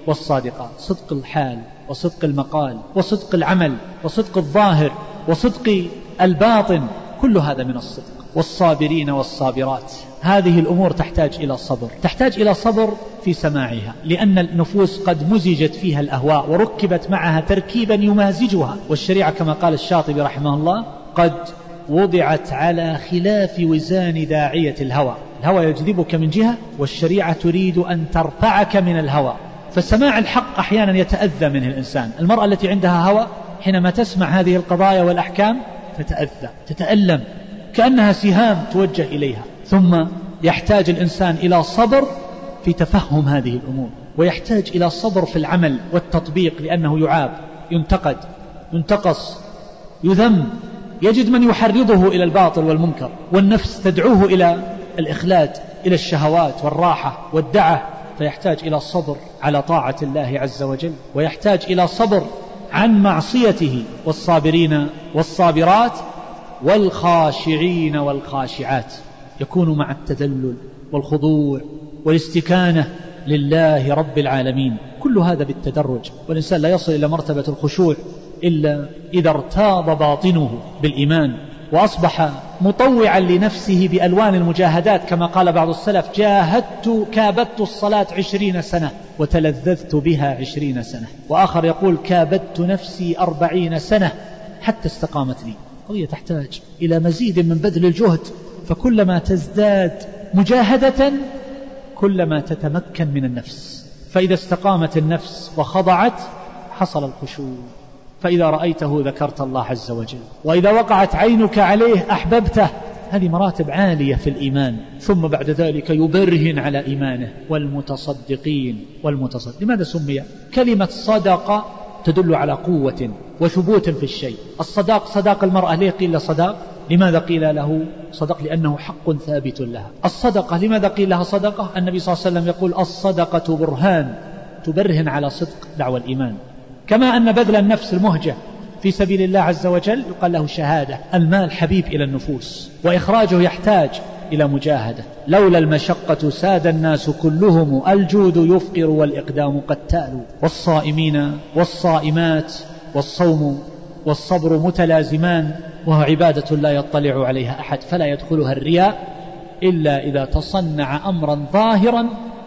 والصادقات، صدق الحال وصدق المقال وصدق العمل وصدق الظاهر وصدق الباطن، كل هذا من الصدق. والصابرين والصابرات، هذه الأمور تحتاج إلى صبر، تحتاج إلى صبر في سماعها، لأن النفوس قد مزجت فيها الأهواء وركبت معها تركيبا يمازجها، والشريعة كما قال الشاطبي رحمه الله قد وضعت على خلاف وزان داعية الهوى، الهوى يجذبك من جهة والشريعة تريد أن ترفعك من الهوى، فسماع الحق أحيانا يتأذى منه الإنسان. المرأة التي عندها هوى حينما تسمع هذه القضايا والأحكام تتأذى، تتألم، كأنها سهام توجه إليها. ثم يحتاج الإنسان إلى صبر في تفهم هذه الأمور، ويحتاج إلى صبر في العمل والتطبيق، لأنه يعاب، ينتقد، ينتقص، يذم، يجد من يحرضه إلى الباطل والمنكر، والنفس تدعوه إلى الإخلاد، إلى الشهوات والراحة والدعة، فيحتاج إلى صبر على طاعة الله عز وجل، ويحتاج إلى صبر عن معصيته. والصابرين والصابرات والخاشعين والخاشعات، يكون مع التذلل والخضوع والاستكانة لله رب العالمين، كل هذا بالتدرج، والإنسان لا يصل إلى مرتبة الخشوع إلا إذا ارتاض باطنه بالإيمان وأصبح مطوعا لنفسه بألوان المجاهدات، كما قال بعض السلف: جاهدت كابدت الصلاة عشرين سنة وتلذذت بها عشرين سنة. وآخر يقول: كابدت نفسي أربعين سنة حتى استقامت لي. قضية تحتاج إلى مزيد من بذل الجهد، فكلما تزداد مجاهدة كلما تتمكن من النفس، فإذا استقامت النفس وخضعت حصل الخشوع، فإذا رأيته ذكرت الله عز وجل، وإذا وقعت عينك عليه أحببته. هذه مراتب عالية في الإيمان. ثم بعد ذلك يبرهن على إيمانه. والمتصدقين والمتصدق، لماذا سمي؟ كلمة صدقة تدل على قوة وثبوت في الشيء. الصداق صداق المرأة، ليه قيل صداق؟ لماذا قيل له صدق؟ لأنه حق ثابت لها. الصدقة لماذا قيل لها صدقة؟ النبي صلى الله عليه وسلم يقول: الصدقة برهان، تبرهن على صدق دعوى الإيمان. كما أن بذل النفس المهجة في سبيل الله عز وجل يقال له شهادة. المال حبيب إلى النفوس، وإخراجه يحتاج إلى مجاهدة. لولا المشقة ساد الناس كلهم، الجود يفقر والإقدام قتال. والصائمين والصائمات، والصوم والصبر متلازمان، وهو عبادة لا يطلع عليها أحد، فلا يدخلها الرياء إلا إذا تصنع أمرا ظاهرا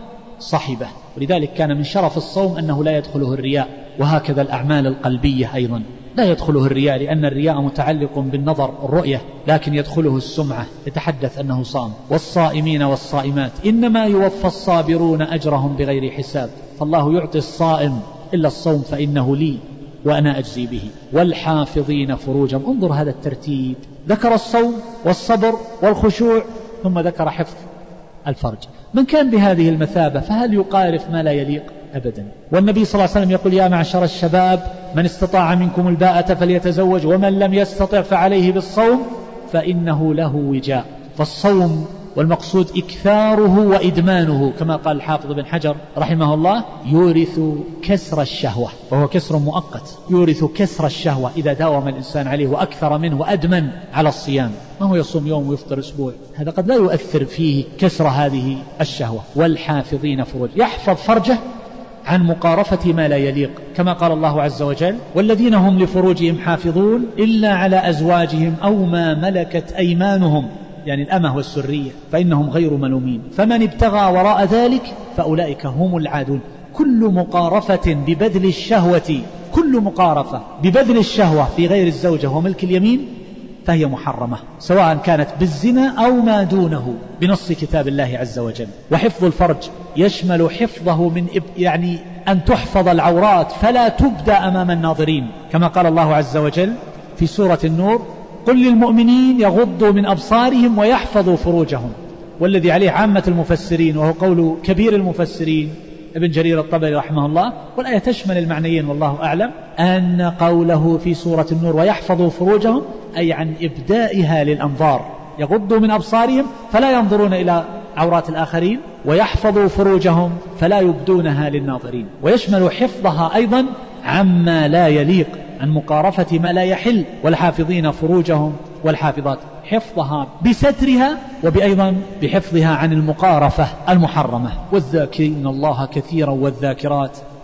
صحبه. ولذلك كان من شرف الصوم أنه لا يدخله الرياء. وهكذا الأعمال القلبية أيضا لا يدخله الرياء، لأن الرياء متعلق بالنظر، الرؤية، لكن يدخله السمعة، يتحدث أنه صام. والصائمين والصائمات، إنما يوفى الصابرون أجرهم بغير حساب، فالله يعطي الصائم إلا الصوم فإنه لي وأنا أجزي به. والحافظين فروجهم، انظر هذا الترتيب، ذكر الصوم والصبر والخشوع، ثم ذكر حفظ الفرج. من كان بهذه المثابة فهل يقارف ما لا يليق؟ أبدا. والنبي صلى الله عليه وسلم يقول: يا معشر الشباب من استطاع منكم الباءة فليتزوج، ومن لم يستطع فعليه بالصوم فإنه له وجاء. فالصوم والمقصود إكثاره وإدمانه، كما قال الحافظ بن حجر رحمه الله: يورث كسر الشهوة، وهو كسر مؤقت، يورث كسر الشهوة إذا داوم الإنسان عليه وأكثر منه وأدمن على الصيام. ما هو يصوم يوم ويفطر أسبوع، هذا قد لا يؤثر فيه كسر هذه الشهوة. والحافظين فروج، يحفظ فرجه عن مقارفة ما لا يليق، كما قال الله عز وجل: والذين هم لفروجهم حافظون إلا على أزواجهم أو ما ملكت أيمانهم، يعني الأمة والسرية، فإنهم غير ملومين، فمن ابتغى وراء ذلك فأولئك هم العادون. كل مقارفة ببذل الشهوة، كل مقارفة ببذل الشهوة في غير الزوجة وملك اليمين فهي محرمة، سواء كانت بالزنا أو ما دونه بنص كتاب الله عز وجل. وحفظ الفرج يشمل حفظه من يعني أن تحفظ العورات فلا تبدأ أمام الناظرين، كما قال الله عز وجل في سورة النور: قل للمؤمنين يغضوا من أبصارهم ويحفظوا فروجهم. والذي عليه عامة المفسرين، وهو قول كبير المفسرين ابن جرير الطبري رحمه الله، والآية تشمل المعنيين والله أعلم، أن قوله في سورة النور ويحفظوا فروجهم أي عن إبدائها للأنظار، يغضوا من أبصارهم فلا ينظرون إلى عورات الآخرين، ويحفظوا فروجهم فلا يبدونها للناظرين. ويشمل حفظها أيضا عما لا يليق، عن مقارفة ما لا يحل. والحافظين فروجهم والحافظات، حفظها بسترها وبأيضا بحفظها عن المقارفة المحرمة. والذاكرين الله كثيرا والذاكرات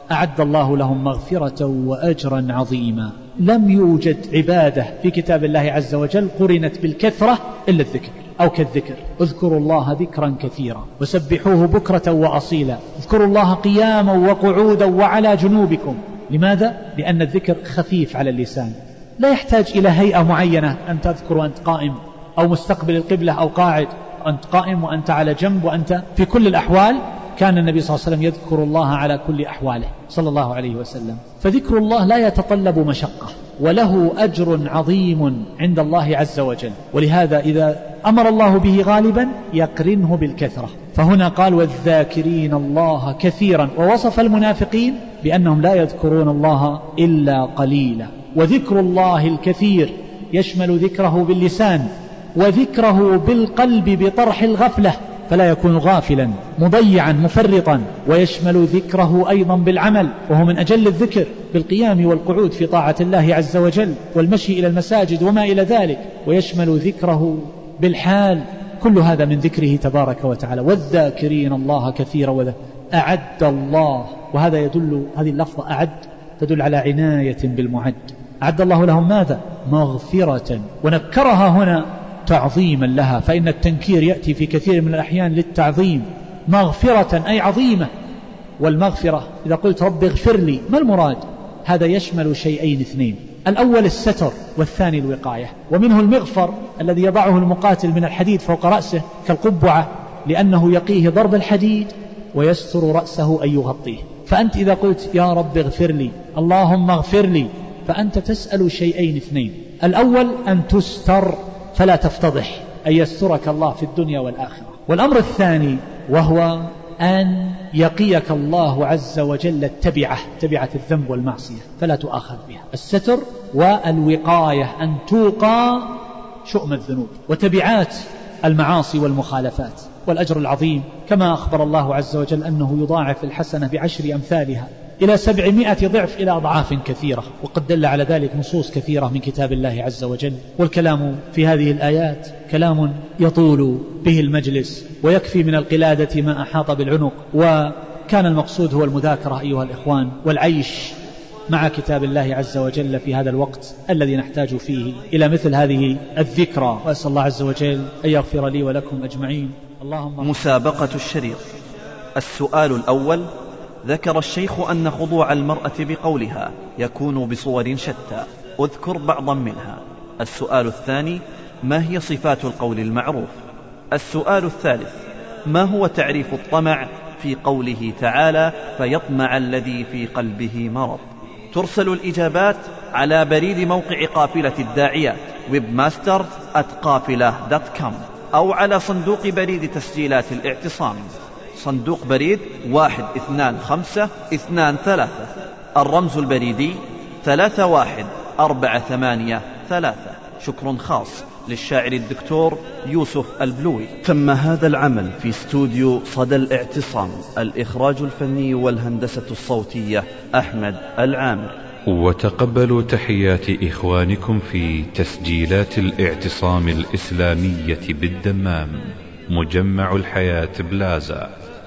أعد الله لهم مغفرة وأجرا عظيما. لم يوجد عبادة في كتاب الله عز وجل قرنت بالكثرة إلا الذكر أو كالذكر. اذكروا الله ذكرا كثيرا وسبحوه بكرة وأصيلا. اذكروا الله قياما وقعودا وعلى جنوبكم. لماذا؟ لأن الذكر خفيف على اللسان، لا يحتاج إلى هيئة معينة أن تذكر وأنت قائم أو مستقبل القبلة أو قاعد، أنت قائم وأنت على جنب وأنت في كل الأحوال. كان النبي صلى الله عليه وسلم يذكر الله على كل أحواله صلى الله عليه وسلم. فذكر الله لا يتطلب مشقة وله أجر عظيم عند الله عز وجل، ولهذا إذا أمر الله به غالبا يقرنه بالكثرة. فهنا قال والذاكرين الله كثيرا، ووصف المنافقين بأنهم لا يذكرون الله إلا قليلا. وذكر الله الكثير يشمل ذكره باللسان وذكره بالقلب بطرح الغفلة، فلا يكون غافلا مضيعا مفرطا، ويشمل ذكره أيضا بالعمل، وهو من أجل الذكر بالقيام والقعود في طاعة الله عز وجل والمشي إلى المساجد وما إلى ذلك، ويشمل ذكره بالحال. كل هذا من ذكره تبارك وتعالى. والذاكرين الله كثيرا وذا أعد الله، وهذا يدل، هذه اللفظة أعد تدل على عناية بالمعد. أعد الله لهم ماذا؟ مغفرة، ونكرها هنا تعظيما لها، فإن التنكير يأتي في كثير من الأحيان للتعظيم. مغفرة أي عظيمة. والمغفرة إذا قلت رب اغفر لي ما المراد؟ هذا يشمل شيئين اثنين، الأول الستر والثاني الوقاية. ومنه المغفر الذي يضعه المقاتل من الحديد فوق رأسه كالقبعة، لأنه يقيه ضرب الحديد ويستر رأسه أن يغطيه. فأنت إذا قلت يا رب اغفر لي، اللهم اغفر لي، فأنت تسأل شيئين اثنين، الأول أن تستر فلا تفتضح، أن يسترك الله في الدنيا والآخرة. والأمر الثاني وهو أن يقيك الله عز وجل التبعة، تبعة الذنب والمعصية، فلا تؤاخذ بها. الستر والوقاية أن توقى شؤم الذنوب وتبعات المعاصي والمخالفات. والأجر العظيم كما أخبر الله عز وجل أنه يضاعف الحسنة بعشر أمثالها إلى سبعمائة ضعف إلى أضعاف كثيرة، وقد دل على ذلك نصوص كثيرة من كتاب الله عز وجل. والكلام في هذه الآيات كلام يطول به المجلس، ويكفي من القلادة ما أحاط بالعنق. وكان المقصود هو المذاكرة أيها الإخوان، والعيش مع كتاب الله عز وجل في هذا الوقت الذي نحتاج فيه إلى مثل هذه الذكرى. وأسأل الله عز وجل أن يغفر لي ولكم أجمعين. اللهم. مسابقة الشريط. السؤال الأول: ذكر الشيخ أن خضوع المرأة بقولها يكون بصور شتى، أذكر بعضا منها. السؤال الثاني: ما هي صفات القول المعروف؟ السؤال الثالث: ما هو تعريف الطمع في قوله تعالى فيطمع الذي في قلبه مرض؟ ترسل الإجابات على بريد موقع قافلة الداعيات ويبماستر آت قافلة دوت كوم، أو على صندوق بريد تسجيلات الاعتصام، صندوق بريد واحد اثنان خمسة اثنان ثلاثة، الرمز البريدي ثلاثة واحد أربعة ثمانية ثلاثة. شكر خاص للشاعر الدكتور يوسف البلوي. تم هذا العمل في استوديو صدى الاعتصام، الإخراج الفني والهندسة الصوتية أحمد العامر. وتقبلوا تحيات إخوانكم في تسجيلات الاعتصام الإسلامية بالدمام، مجمع الحياة بلازا.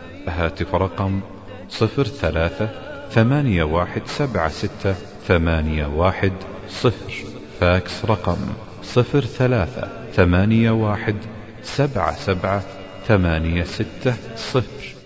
هاتف رقم صفر ثلاثة ثمانية واحد سبعة ستة ثمانية واحد صفر. فاكس رقم صفر ثلاثة ثمانية واحد سبعة سبعة ثمانية ستة صفر.